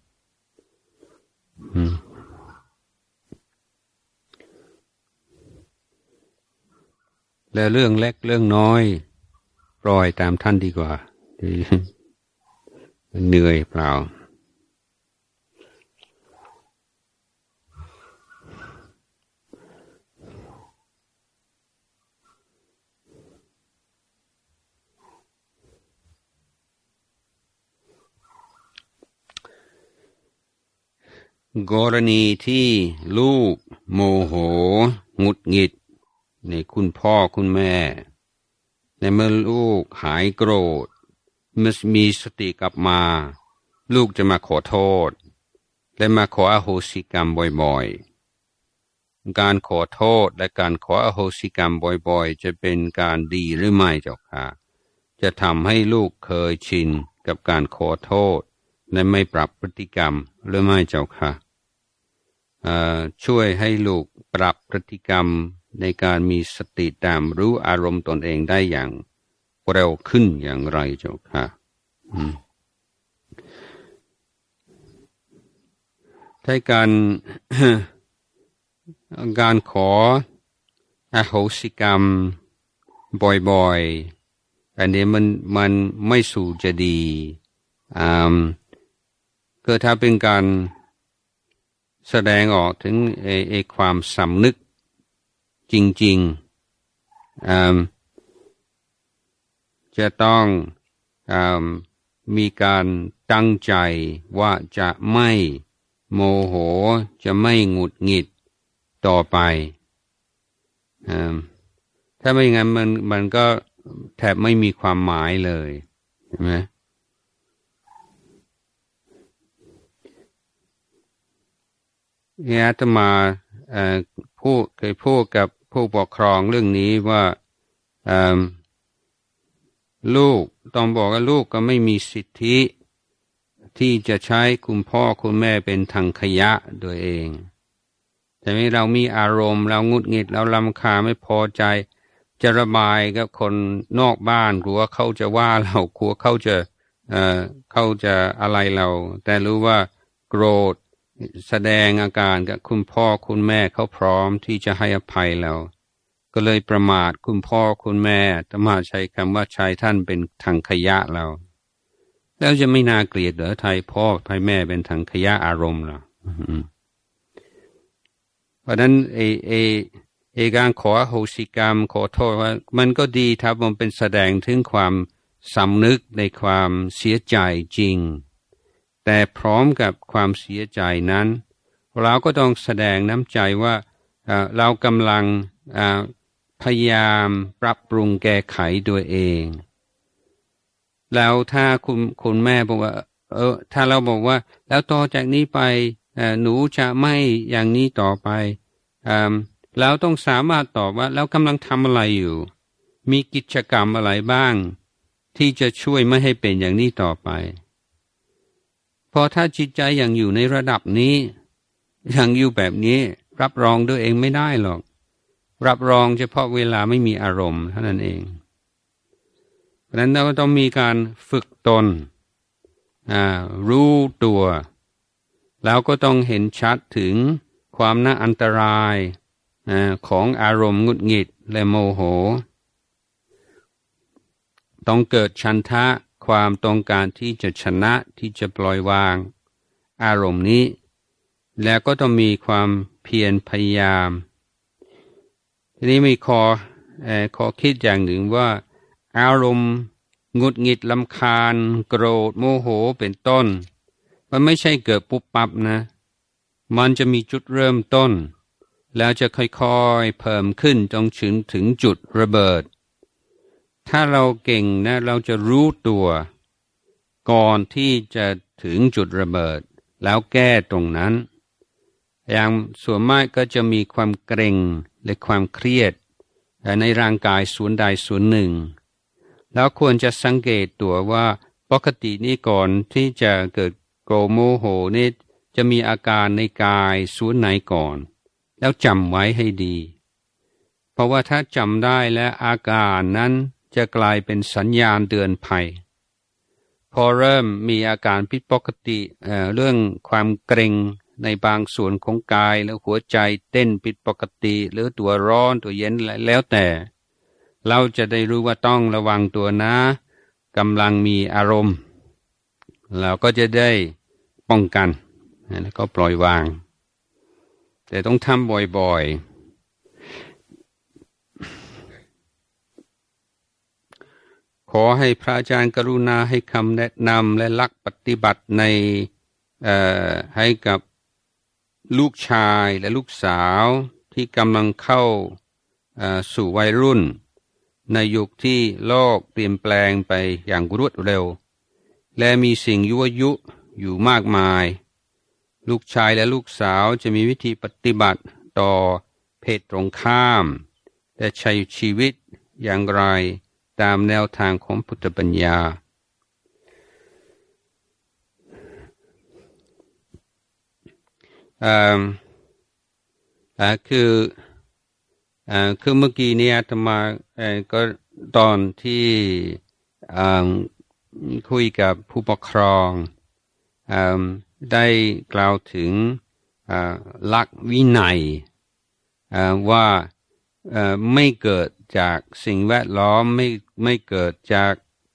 แล้วเรื่องเล็กเรื่องน้อยปล่อยตามท่านดีกว่าเหนื่อยเปล่ากรณีที่ลูกโมโหหงุดหงิดในคุณพ่อคุณแม่ในเมื่อลูกหายโกรธมีสติกลับมาลูกจะมาขอโทษและมาขออโหสิกรรมบ่อยๆการขอโทษและการขออโหสิกรรมบ่อยๆจะเป็นการดีหรือไม่เจ้าค่ะจะทำให้ลูกเคยชินกับการขอโทษและไม่ปรับพฤติกรรมหรือไม่เจ้าค่ะช่วยให้ลูกปรับพฤติกรรมในการมีสติตามรู้อารมณ์ตนเองได้อย่างเร็วขึ้นอย่างไรเจ้าค่ะถ้าการขออโหสิกรรมบ่อยๆอันนี้มันไม่สู่จะดีก็ถ้าเป็นการแสดงออกถึงความสำนึกจริงๆจะต้องมีการตั้งใจว่าจะไม่โมโหจะไม่หงุดหงิดต่อไปถ้าไม่งั้นมันก็แทบไม่มีความหมายเลยใช่ไหมอาตมาเคยพูดกับผู้ปกครองเรื่องนี้ว่าลูกต้องบอกว่าลูกก็ไม่มีสิทธิที่จะใช้คุณพ่อคุณแม่เป็นถังขยะโดยเองแต่เมื่อเรามีอารมณ์เราหงุดหงิดเรารำคาญไม่พอใจจะระบายกับคนนอกบ้านกลัวเขาจะว่าเรากลัวเขาจะอะไรเราแต่รู้ว่าโกรธแสดงอาการกับคุณพ่อคุณแม่เขาพร้อมที่จะให้อภัยเราก็เลยประมาทคุณพ่อคุณแม่ธรรมะใช้คำว่าใช้ท่านเป็นถังขยะเราแล้วจะไม่น่าเกลียดเหรอไทยพ่อไทยแม่เป็นถังขยะอารมณ์เราเพราะนั้นการขออโหสิกรรมขอโทษว่ามันก็ดีครับมันเป็นแสดงถึงความสำนึกในความเสียใจจริงแต่พร้อมกับความเสียใจนั้นเราก็ต้องแสดงน้ำใจว่าเรากำลังพยายามปรับปรุงแก้ไขตัวเองแล้วถ้าคุณแม่บอกว่าถ้าเราบอกว่าแล้วต่อจากนี้ไปหนูจะไม่อย่างนี้ต่อไปแล้วต้องสามารถตอบว่าแล้วกำลังทำอะไรอยู่มีกิจกรรมอะไรบ้างที่จะช่วยไม่ให้เป็นอย่างนี้ต่อไปพอถ้าจิตใจยังอยู่ในระดับนี้ยังอยู่แบบนี้รับรองด้วยเองไม่ได้หรอกรับรองเฉพาะเวลาไม่มีอารมณ์เท่านั้นเองเพราะฉะนั้นเราก็ต้องมีการฝึกตนรู้ตัวแล้วก็ต้องเห็นชัดถึงความน่าอันตรายของอารมณ์หงุดหงิดและโมโหต้องเกิดฉันทะความต้องการที่จะชนะที่จะปล่อยวางอารมณ์นี้แล้วก็ต้องมีความเพียรพยายามทีนี้มีข้อคิดอย่างหนึ่งว่าอารมณ์หงุดหงิดรำคาญโกรธโมโหเป็นต้นมันไม่ใช่เกิดปุ๊บปั๊บนะมันจะมีจุดเริ่มต้นแล้วจะค่อยๆเพิ่มขึ้นจนถึงจุดระเบิดถ้าเราเก่งนะเราจะรู้ตัวก่อนที่จะถึงจุดระเบิดแล้วแก้ตรงนั้นอย่างส่วนมากก็จะมีความเกร็งและความเครียดในร่างกายส่วนใดส่วนหนึ่งแล้วควรจะสังเกตตัวว่าปกตินี่ก่อนที่จะเกิดโกรธโมโหนี่จะมีอาการในกายส่วนไหนก่อนแล้วจำไว้ให้ดีเพราะว่าถ้าจำได้และอาการนั้นจะกลายเป็นสัญญาณเตือนภัยพอเริ่มมีอาการผิดปกติเรื่องความเกร็งในบางส่วนของกายแล้วหัวใจเต้นผิดปกติหรือตัวร้อนตัวเย็นแล้วแต่เราจะได้รู้ว่าต้องระวังตัวนะกำลังมีอารมณ์เราก็จะได้ป้องกันแล้วก็ปล่อยวางแต่ต้องทำบ่อยๆขอให้พระอาจารย์กรุณาให้คำแนะนำและหลักปฏิบัติในให้กับลูกชายและลูกสาวที่กำลังเข้าสู่วัยรุ่นในยุคที่โลกเปลี่ยนแปลงไปอย่างรวดเร็วและมีสิ่งยั่วยุอยู่มากมายลูกชายและลูกสาวจะมีวิธีปฏิบัติต่อเพศตรงข้ามและใช้ชีวิตอย่างไรตามแนวทางของพุทธปัญญาคือเมื่อกี้นี้อาตมาก็ตอนที่คุยกับผู้ปกครองได้กล่าวถึงหลักวินัยว่าไม่เกิดจากสิ่งแวดล้อมไม่เกิดจาก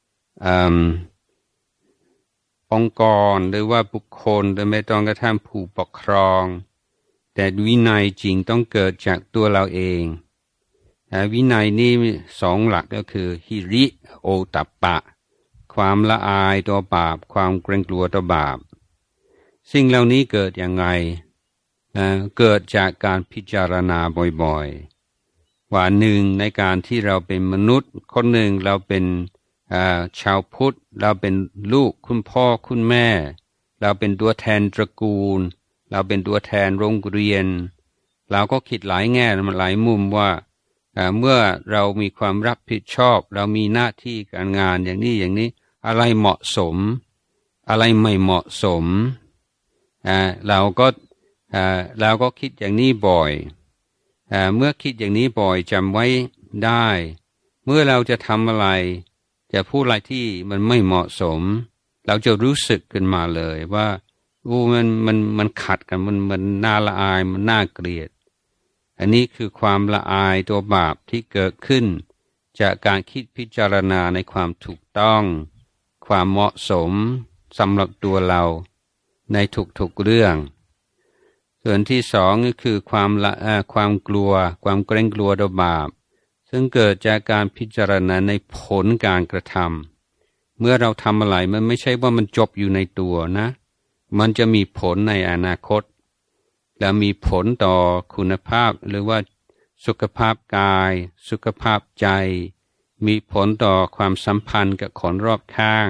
องค์กรหรือว่าบุคคลโดยไม่ต้องกระทั่งผู้ปกครองแต่วินัยจริงต้องเกิดจากตัวเราเองวินัยนี้สองหลักก็คือหิริโอตัปปะความละอายต่อบาปความเกรงกลัวต่อบาปสิ่งเหล่านี้เกิดอย่างไรเกิดจากการพิจารณาบ่อยๆว่าหนึ่งในการที่เราเป็นมนุษย์คนหนึ่งเราเป็นชาวพุทธเราเป็นลูกคุณพ่อคุณแม่เราเป็นตัวแทนตระกูลเราเป็นตัวแทนโรงเรียนเราก็คิดหลายแง่หลายมุมว่าเมื่อเรามีความรับผิดชอบเรามีหน้าที่การงานอย่างนี้อะไรเหมาะสมอะไรไม่เหมาะสมเราก็คิดอย่างนี้บ่อยเมื่อคิดอย่างนี้บ่อยจำไว้ได้เมื่อเราจะทำอะไรจะพูดอะไรที่มันไม่เหมาะสมเราจะรู้สึกขึ้นมาเลยว่ามันขัดกันมันน่าละอายมันน่าเกลียดอันนี้คือความละอายตัวบาปที่เกิดขึ้นจากการคิดพิจารณาในความถูกต้องความเหมาะสมสำหรับตัวเราในทุกๆเรื่องส่วนที่สองก็คือความกลัวความเกรงกลัวต่อบาปซึ่งเกิดจากการพิจารณาในผลการกระทำเมื่อเราทำอะไรมันไม่ใช่ว่ามันจบอยู่ในตัวนะมันจะมีผลในอนาคตและมีผลต่อคุณภาพหรือว่าสุขภาพกายสุขภาพใจมีผลต่อความสัมพันธ์กับคนรอบข้าง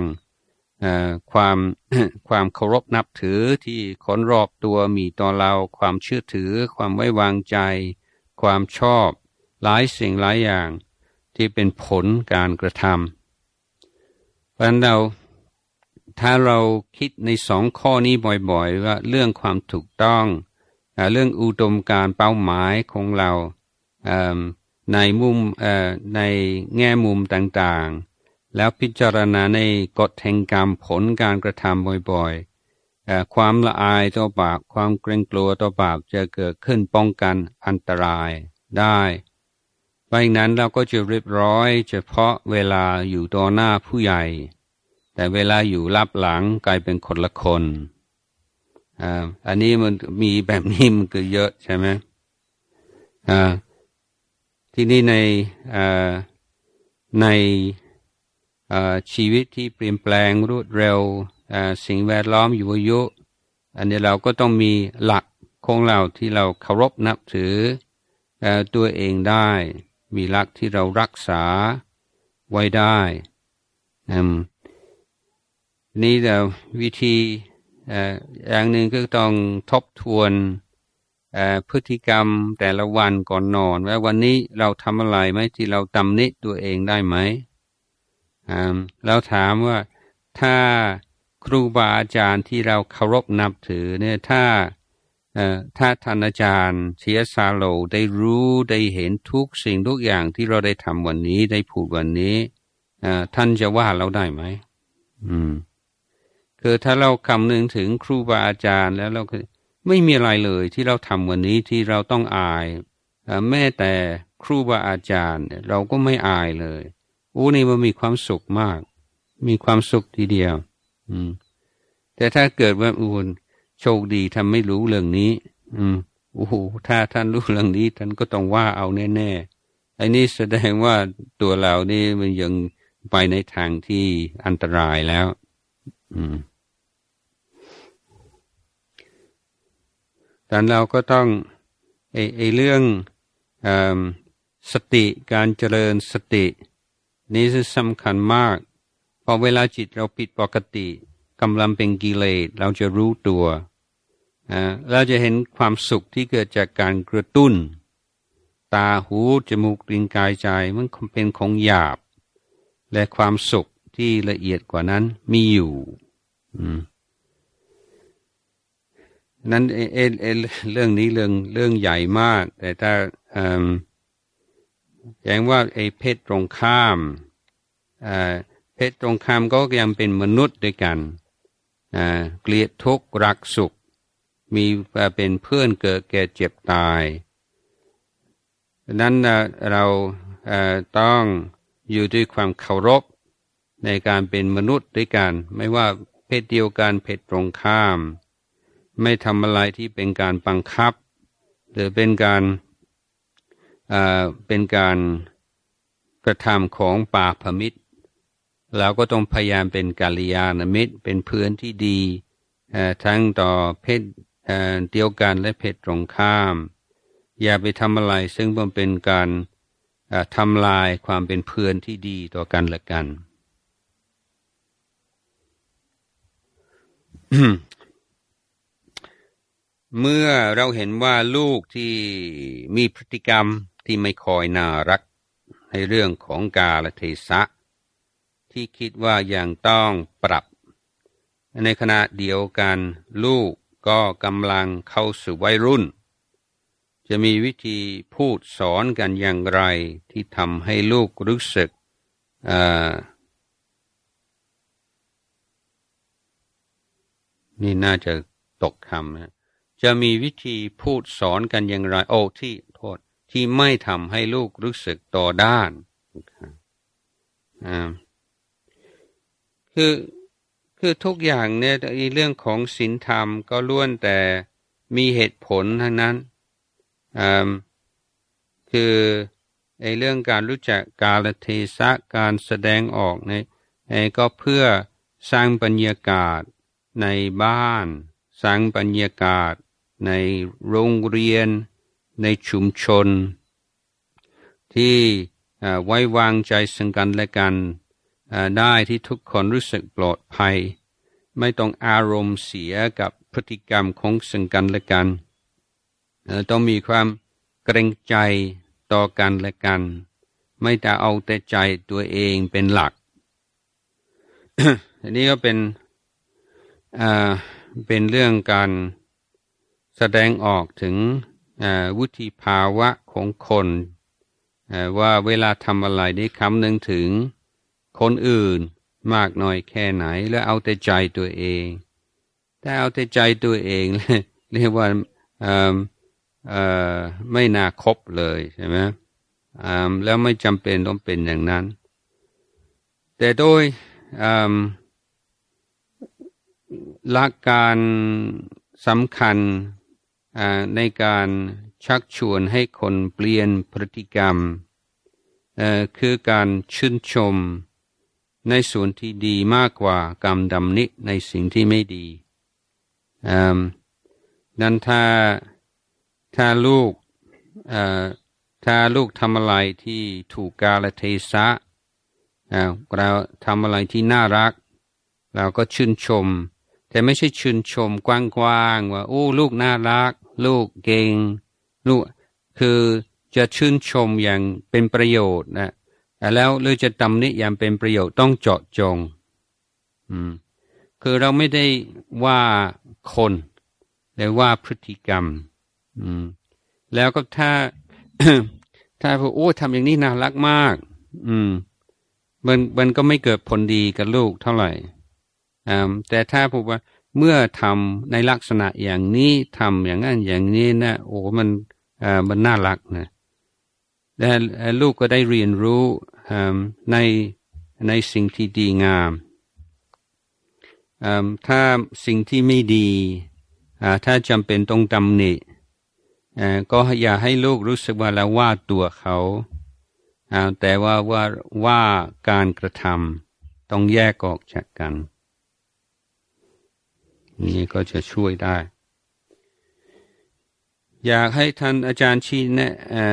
ความเคารพนับถือที่คนรอบตัวมีต่อเราความเชื่อถือความไว้วางใจความชอบหลายสิ่งหลายอย่างที่เป็นผลการกระทำเพราะฉะนั้นถ้าเราคิดในสองข้อนี้บ่อยๆว่าเรื่องความถูกต้องเรื่องอุดมการณ์เป้าหมายของเราในแง่มุมต่างๆแล้วพิจารณาในกฎแห่งกรรมผลการกระทำบ่อยๆความละอายต่อบาปความเกรงกลัวต่อบาปจะเกิดขึ้นป้องกันอันตรายได้เพราะฉะนั้นเราก็จะเรียบร้อยเฉพาะเวลาอยู่ต่อหน้าผู้ใหญ่แต่เวลาอยู่ลับหลังกลายเป็นคนละคนอันนี้มันมีแบบนี้มันก็เยอะใช่ไหมที่นี่ในชีวิตที่เปลี่ยนแปลงรวดเร็วสิ่งแวดล้อมอยู่อายุอันนี้เราก็ต้องมีหลักของเราที่เราเคารพนับถือตัวเองได้มีหลักที่เรารักษาไว้ได้นี่แต่วิธีอย่างหนึ่งก็ต้องทบทวนพฤติกรรมแต่ละวันก่อนนอนว่าวันนี้เราทำอะไรไหมที่เราตำหนิตัวเองได้ไหมแล้วถามว่าถ้าครูบาอาจารย์ที่เราเคารพนับถือเนี่ยถ้าท่านอาจารย์เชียซาโลได้รู้ได้เห็นทุกสิ่งทุกอย่างที่เราได้ทำวันนี้ได้พูดวันนี้ท่านจะว่าเราได้ไหมคือถ้าเราคำนึงถึงครูบาอาจารย์แล้วเราไม่มีอะไรเลยที่เราทำวันนี้ที่เราต้องอายแม้แต่ครูบาอาจารย์เราก็ไม่อายเลยนี่มันมีความสุขมากมีความสุขทีเดียวแต่ถ้าเกิดว่าโชคดีท่านไม่รู้เรื่องนี้ถ้าท่านรู้เรื่องนี้ท่านก็ต้องว่าเอาแน่ๆไอ้นี่แสดงว่าตัวเรานี่มันยังไปในทางที่อันตรายแล้วแต่เราก็ต้องเรื่องสติการเจริญสตินี่สำคัญมากพอเวลาจิตเราผิดปกติกำลังเป็นกิเลสเราจะรู้ตัวเราจะเห็นความสุขที่เกิดจากการกระตุ้นตาหูจมูกลิ้นกายใจมันเป็นของหยาบและความสุขที่ละเอียดกว่านั้นมีอยู่นั้นเรื่องนี้เรื่องใหญ่มากแต่ถ้าอย่างว่าเพศตรงข้ามเพศตรงข้ามก็ยังเป็นมนุษย์ด้วยกันเกลียดทุกข์รักสุขมีเป็นเพื่อนเกิดแก่เจ็บตายนั้นเราต้องอยู่ด้วยความเคารพในการเป็นมนุษย์ด้วยกันไม่ว่าเพศเดียวกันเพศตรงข้ามไม่ทำอะไรที่เป็นการบังคับหรือเป็นการกระทำของปาปมิตรเราก็ต้องพยายามเป็นกัลยาณมิตรเป็นเพื่อนที่ดีทั้งต่อเพศเดียวกันและเพศตรงข้ามอย่าไปทำอะไรซึ่งมันเป็นการทำลายความเป็นเพื่อนที่ดีต่อกันและกัน เมื่อเราเห็นว่าลูกที่มีพฤติกรรมที่ไม่ค่อยน่ารักในเรื่องของกาลเทศะที่คิดว่ายังต้องปรับในขณะเดียวกันลูกก็กำลังเข้าสู่วัยรุ่นจะมีวิธีพูดสอนกันอย่างไรที่ทำให้ลูกรู้สึกนี่น่าจะตกคำนะจะมีวิธีพูดสอนกันอย่างไรที่ไม่ทำให้ลูกรู้สึกต่อด้านคือทุกอย่างเนี่ยในเรื่องของศีลธรรมก็ล้วนแต่มีเหตุผลทั้งนั้นคือเรื่องการรู้จักกาลเทศะการแสดงออกก็เพื่อสร้างบรรยากาศในบ้านสร้างบรรยากาศในโรงเรียนในชุมชนที่ไว้วางใจซึ่งกันและกันได้ที่ทุกคนรู้สึกปลอดภัยไม่ต้องอารมณ์เสียกับพฤติกรรมของซึ่งกันและกันต้องมีความเกรงใจต่อกันและกันไม่แต่เอาแต่ใจตัวเองเป็นหลัก อันนี้ก็เป็นเรื่องการแสดงออกถึงวุฒิภาวะของคนว่าเวลาทำอะไรได้คำนึงถึงคนอื่นมากน้อยแค่ไหนแล้วเอาแต่ใจตัวเองแต่เอาแต่ใจตัวเองเรียกว่าไม่น่าคบเลยใช่ไหมแล้วไม่จำเป็นต้องเป็นอย่างนั้นแต่โดยหลักการสำคัญในการชักชวนให้คนเปลี่ยนพฤติกรรมคือการชื่นชมในส่วนที่ดีมากกว่าการดำนิในสิ่งที่ไม่ดีนั้นถ้าลูกทำอะไรที่ถูกกาลเทศะเราทำอะไรที่น่ารักเราก็ชื่นชมแต่ไม่ใช่ชื่นชมกว้างๆว่าโอ้ลูกน่ารักลูกเก่งลูกคือจะชื่นชมอย่างเป็นประโยชน์นะแล้วหรือจะตำหนิอย่างเป็นประโยชน์ต้องเจาะจงคือเราไม่ได้ว่าคนแต่ว่าพฤติกรรมแล้วก็ถ้า ถ้าพูดโอ้ทำอย่างนี้น่ารักมากมันก็ไม่เกิดผลดีกับลูกเท่าไหร่แต่ถ้าพูดว่าเมื่อทำในลักษณะอย่างนี้ทำอย่างนั้นอย่างนี้นะโอ้มันน่ารักนะและลูกก็ได้เรียนรู้ในสิ่งที่ดีงามถ้าสิ่งที่ไม่ดีถ้าจำเป็นต้องตำหนิก็อย่าให้ลูกรู้สึกว่าเราว่าตัวเขาแต่ว่าการกระทำต้องแยกออกจากกันนี่ก็จะช่วยได้อยากให้ท่านอาจารย์ชี้แนะ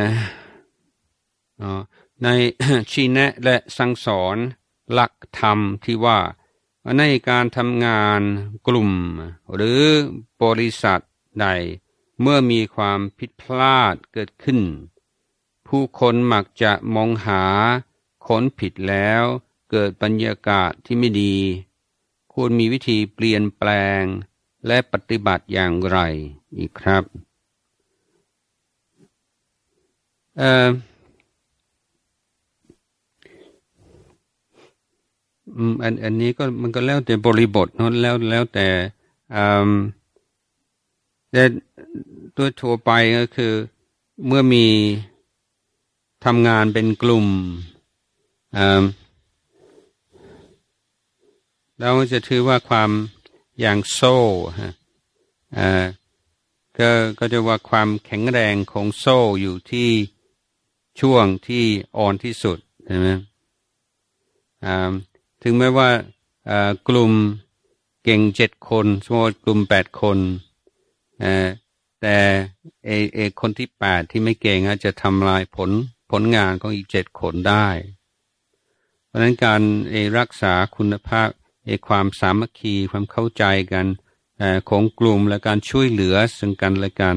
ใน ชี้แนะและสั่งสอนหลักธรรมที่ว่าในการทำงานกลุ่มหรือบริษัทใดเมื่อมีความผิดพลาดเกิดขึ้นผู้คนมักจะมองหาคนผิดแล้วเกิดบรรยากาศที่ไม่ดีควรมีวิธีเปลี่ยนแปลงและปฏิบัติอย่างไรอีกครับอันนี้ก็มันก็แล้วแต่บริบทเนาะแล้วแต่ตัวทั่วไปก็คือเมื่อมีทำงานเป็นกลุ่มเราจะถือว่าความอย่างโซ่ก็จะว่าความแข็งแรงของโซ่อยู่ที่ช่วงที่อ่อนที่สุดใช่ไหมถึงแม้ว่ากลุ่มเก่ง7 คนสมมติกลุ่ม8 คนแต่คนที่8ที่ไม่เก่งอาจจะทำลายผลงานของอีก7 คนได้เพราะฉะนั้นการรักษาคุณภาพความสามัคคีความเข้าใจกันของกลุ่มและการช่วยเหลือซึ่งกันและกัน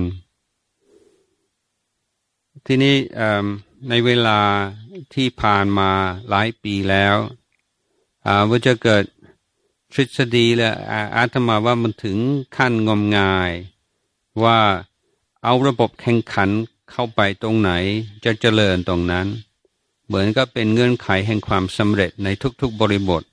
ทีนี้ในเวลาที่ผ่านมาหลายปีแล้วว่าจะเกิดทฤษฎีและอาตมาว่ามันถึงขั้นงมงายว่าเอาระบบแข่งขันเข้าไปตรงไหนจะเจริญตรงนั้นเหมือนก็เป็นเงื่อนไขแห่งความสำเร็จในทุกๆบริบท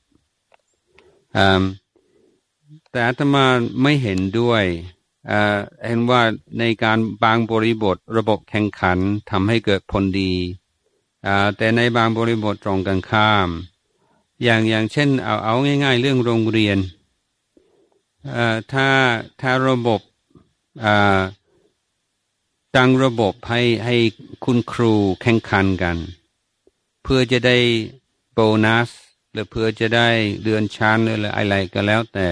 แต่อาตมาไม่เห็นด้วยเห็นว่าในการบางบริบทระบบแข่งขันทำให้เกิดผลดีแต่ในบางบริบทตรงกันข้ามอย่างเช่นเอาง่ายๆเรื่องโรงเรียนถ้าระบบตั้งระบบให้คุณครูแข่งขันกันเพื่อจะได้โบนัสหรือเพื่อจะได้เลื่อนชั้นหรืออะไรก็แล้วแต่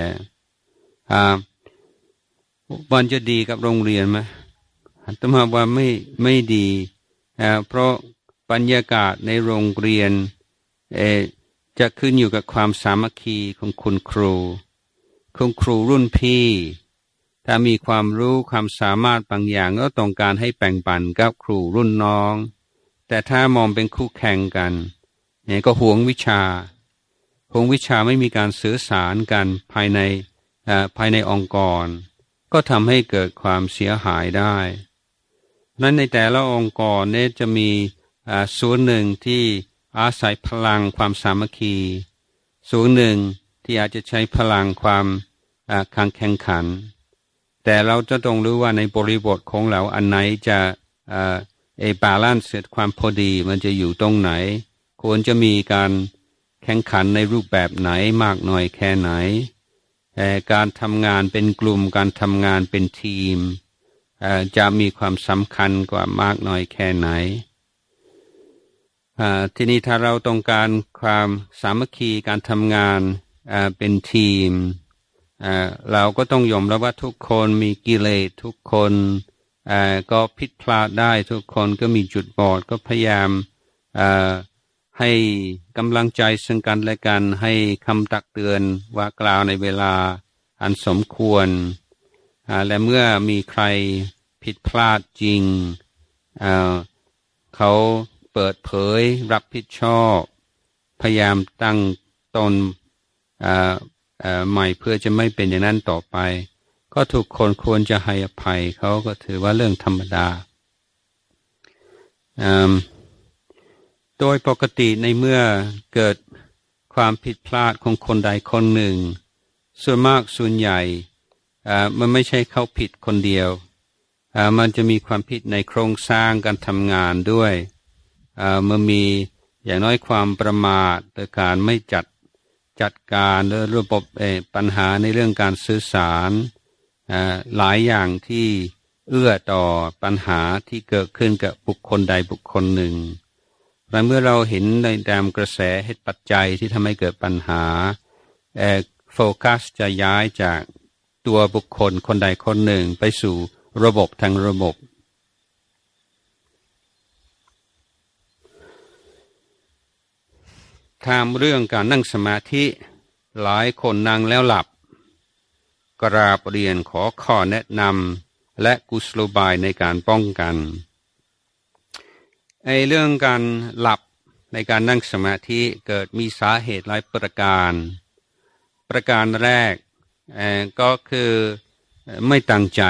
มันจะดีกับโรงเรียนไหมอาตมาว่าไม่ดีเพราะบรรยากาศในโรงเรียนจะขึ้นอยู่กับความสามัคคีของคุณครูรุ่นพี่ถ้ามีความรู้ความสามารถบางอย่างก็ต้องการให้แบ่งปันกับครูรุ่นน้องแต่ถ้ามองเป็นคู่แข่งกันเนี่ยก็หวงวิชาไม่มีการสื่อสารกันภายในองค์กรก็ทำให้เกิดความเสียหายได้นั้นในแต่ละองค์กรเนี่ยจะมีส่วนหนึ่งที่อาศัยพลังความสามัคคีส่วนหนึ่งที่อาจจะใช้พลังความแข่งขันแต่เราจะต้องรู้ว่าในบริบทของเราอันไหนจะบาลานซ์ความพอดีมันจะอยู่ตรงไหนควรจะมีการแข่งขันในรูปแบบไหนมากน้อยแค่ไหนการทำงานเป็นกลุ่มการทำงานเป็นทีมจะมีความสำคัญกว่ามากน้อยแค่ไหนทีนี้ถ้าเราต้องการความสามัคคีการทำงานเป็นทีมเราก็ต้องยอมรับว่าทุกคนมีกิเลสทุกคนก็ผิดพลาดได้ทุกคนก็มีจุดบอดก็พยายามให้กำลังใจซึ่งกันและกันให้คำตักเตือนว่ากล่าวในเวลาอันสมควรและเมื่อมีใครผิดพลาดจริงเขาเปิดเผยรับผิดชอบพยายามตั้งตนใหม่เพื่อจะไม่เป็นอย่างนั้นต่อไปก็ทุกคนควรจะให้อภัยเขาก็ถือว่าเรื่องธรรมดาโดยปกติในเมื่อเกิดความผิดพลาดของคนใดคนหนึ่งส่วนมากส่วนใหญ่มันไม่ใช่เขาผิดคนเดียวมันจะมีความผิดในโครงสร้างการทำงานด้วยมันมีอย่างน้อยความประมาทหรือการไม่จัดการหรือระบบปัญหาในเรื่องการสื่อสารหลายอย่างที่เอื้อต่อปัญหาที่เกิดขึ้นกับบุคคลใดบุคคลหนึ่งและเมื่อเราเห็นในตามกระแสเหตุปัจจัยที่ทำให้เกิดปัญหาโฟกัสจะย้ายจากตัวบุคคลคนใดคนหนึ่งไปสู่ระบบทั้งระบบถามเรื่องการนั่งสมาธิหลายคนนั่งแล้วหลับกราบเรียนขอข้อแนะนำและกุศโลบายในการป้องกันเรื่องการหลับในการนั่งสมาธิเกิดมีสาเหตุหลายประการแรกก็คือไม่ตั้งใจ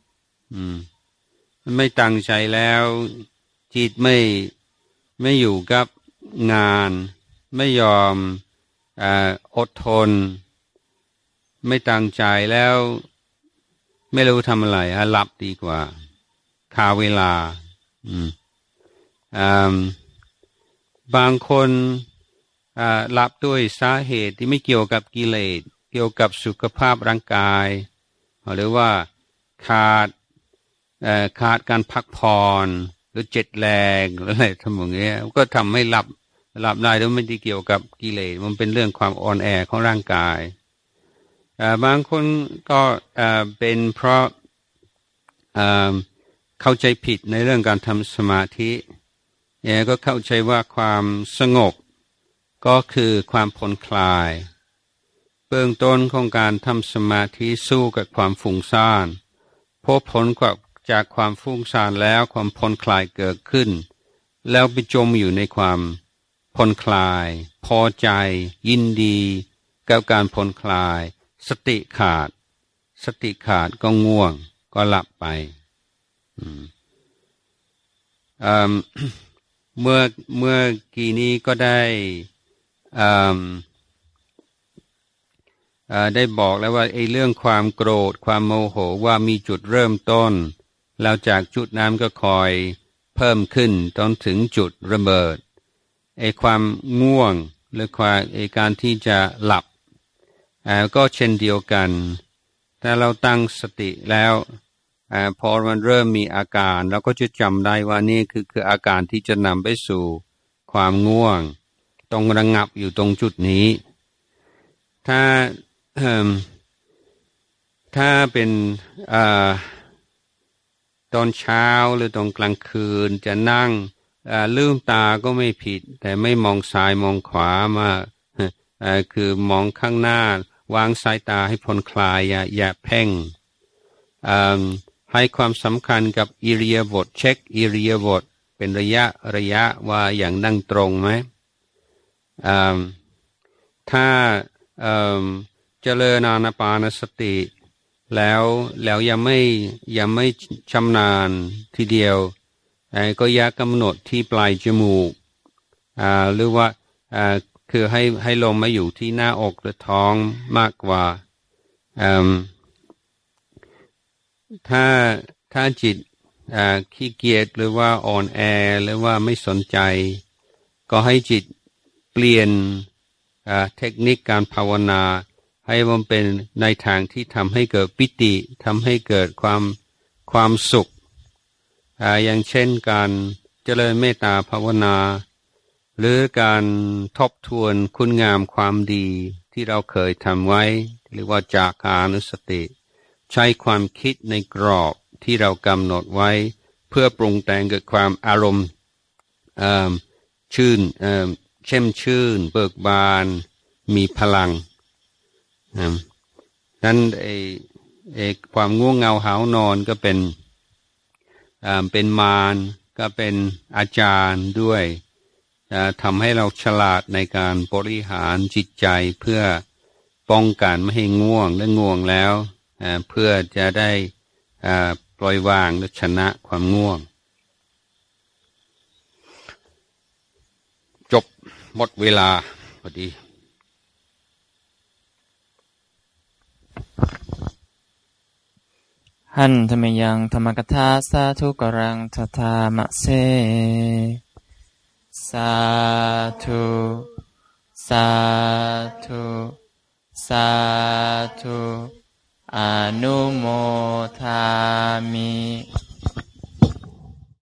ไม่ตั้งใจแล้วจิตไม่อยู่กับงานไม่ยอมอดทนไม่ตั้งใจแล้วไม่รู้ทำอะไรหลับดีกว่าฆ่าเวลาบางคนหลับด้วยสาเหตุที่ไม่เกี่ยวกับกิเลสเกี่ยวกับสุขภาพร่างกายหรือว่าขาดการพักผ่อนหรือเจ็ดแรงหรืออะไรทำอย่างเงี้ยก็ทำให้หลับได้แล้วไม่ได้เกี่ยวกับกิเลสมันเป็นเรื่องความอ่อนแอของร่างกายบางคนก็เป็นเพราะเข้าใจผิดในเรื่องการทำสมาธิก็เข้าใจว่าความสงบก็คือความผ่อนคลายเบื้องต้นของการทำสมาธิสู้กับความฟุ้งซ่านพบผลจากความฟุ้งซ่านแล้วความผ่อนคลายเกิดขึ้นแล้วไปจมอยู่ในความผ่อนคลายพอใจยินดีกับการผ่อนคลายสติขาดก็ง่วงก็หลับไปเมื่อกี้นี้ก็ได้บอกแล้วว่าเรื่องความโกรธความโมโหว่ามีจุดเริ่มต้นแล้วจากจุดนั้นก็คอยเพิ่มขึ้นจนถึงจุดระเบิดความง่วงหรือการที่จะหลับก็เช่นเดียวกันถ้าเราตั้งสติแล้วพอมันเริ่มมีอาการเราก็จะจำได้ว่านี่คืออาการที่จะนำไปสู่ความง่วงต้องระงับอยู่ตรงจุดนี้ถ้าเป็นตอนเช้าหรือตอนกลางคืนจะนั่งลืมตาก็ไม่ผิดแต่ไม่มองซ้ายมองขวามาคือมองข้างหน้าวางสายตาให้ผ่อนคลายอย่าเพ่งให้ความสำคัญกับอิริยาบถเช็คอิริยาบถเป็นระยะว่าอย่างนั่งตรงไหมถ้าเจริญอานาปานสติแล้วยังไม่ชำนาญทีเดียวก็อยากกำหนดที่ปลายจมูกหรือว่าคือให้ลมมาอยู่ที่หน้าอกหรือท้องมากกว่าถ้าจิตขี้เกียจหรือว่าอ่อนแอหรือว่าไม่สนใจก็ให้จิตเปลี่ยนเทคนิคการภาวนาให้มันเป็นในทางที่ทำให้เกิดปิติทำให้เกิดความสุขอย่างเช่นการเจริญเมตตาภาวนาหรือการทบทวนคุณงามความดีที่เราเคยทำไว้เรียกว่าจากานุสติใช้ความคิดในกรอบที่เรากำหนดไว้เพื่อปรุงแต่งเกิดความอารมณ์เช่มชื่นเบิกบานมีพลังนั้นความง่วงเหงาหาวนอนก็เป็นมารก็เป็นอาจารย์ด้วยทำให้เราฉลาดในการบริหารจิตใจเพื่อป้องกันไม่ให้ง่วงและง่วงแล้วเพื่อจะได้ปล่อยวางและชนะความง่วงจบหมดเวลาพอดี
หันธรรมยังธรรมกถาสาธุกรังทัทามะเสสาธุสาธุสาธุอนุโมทามิ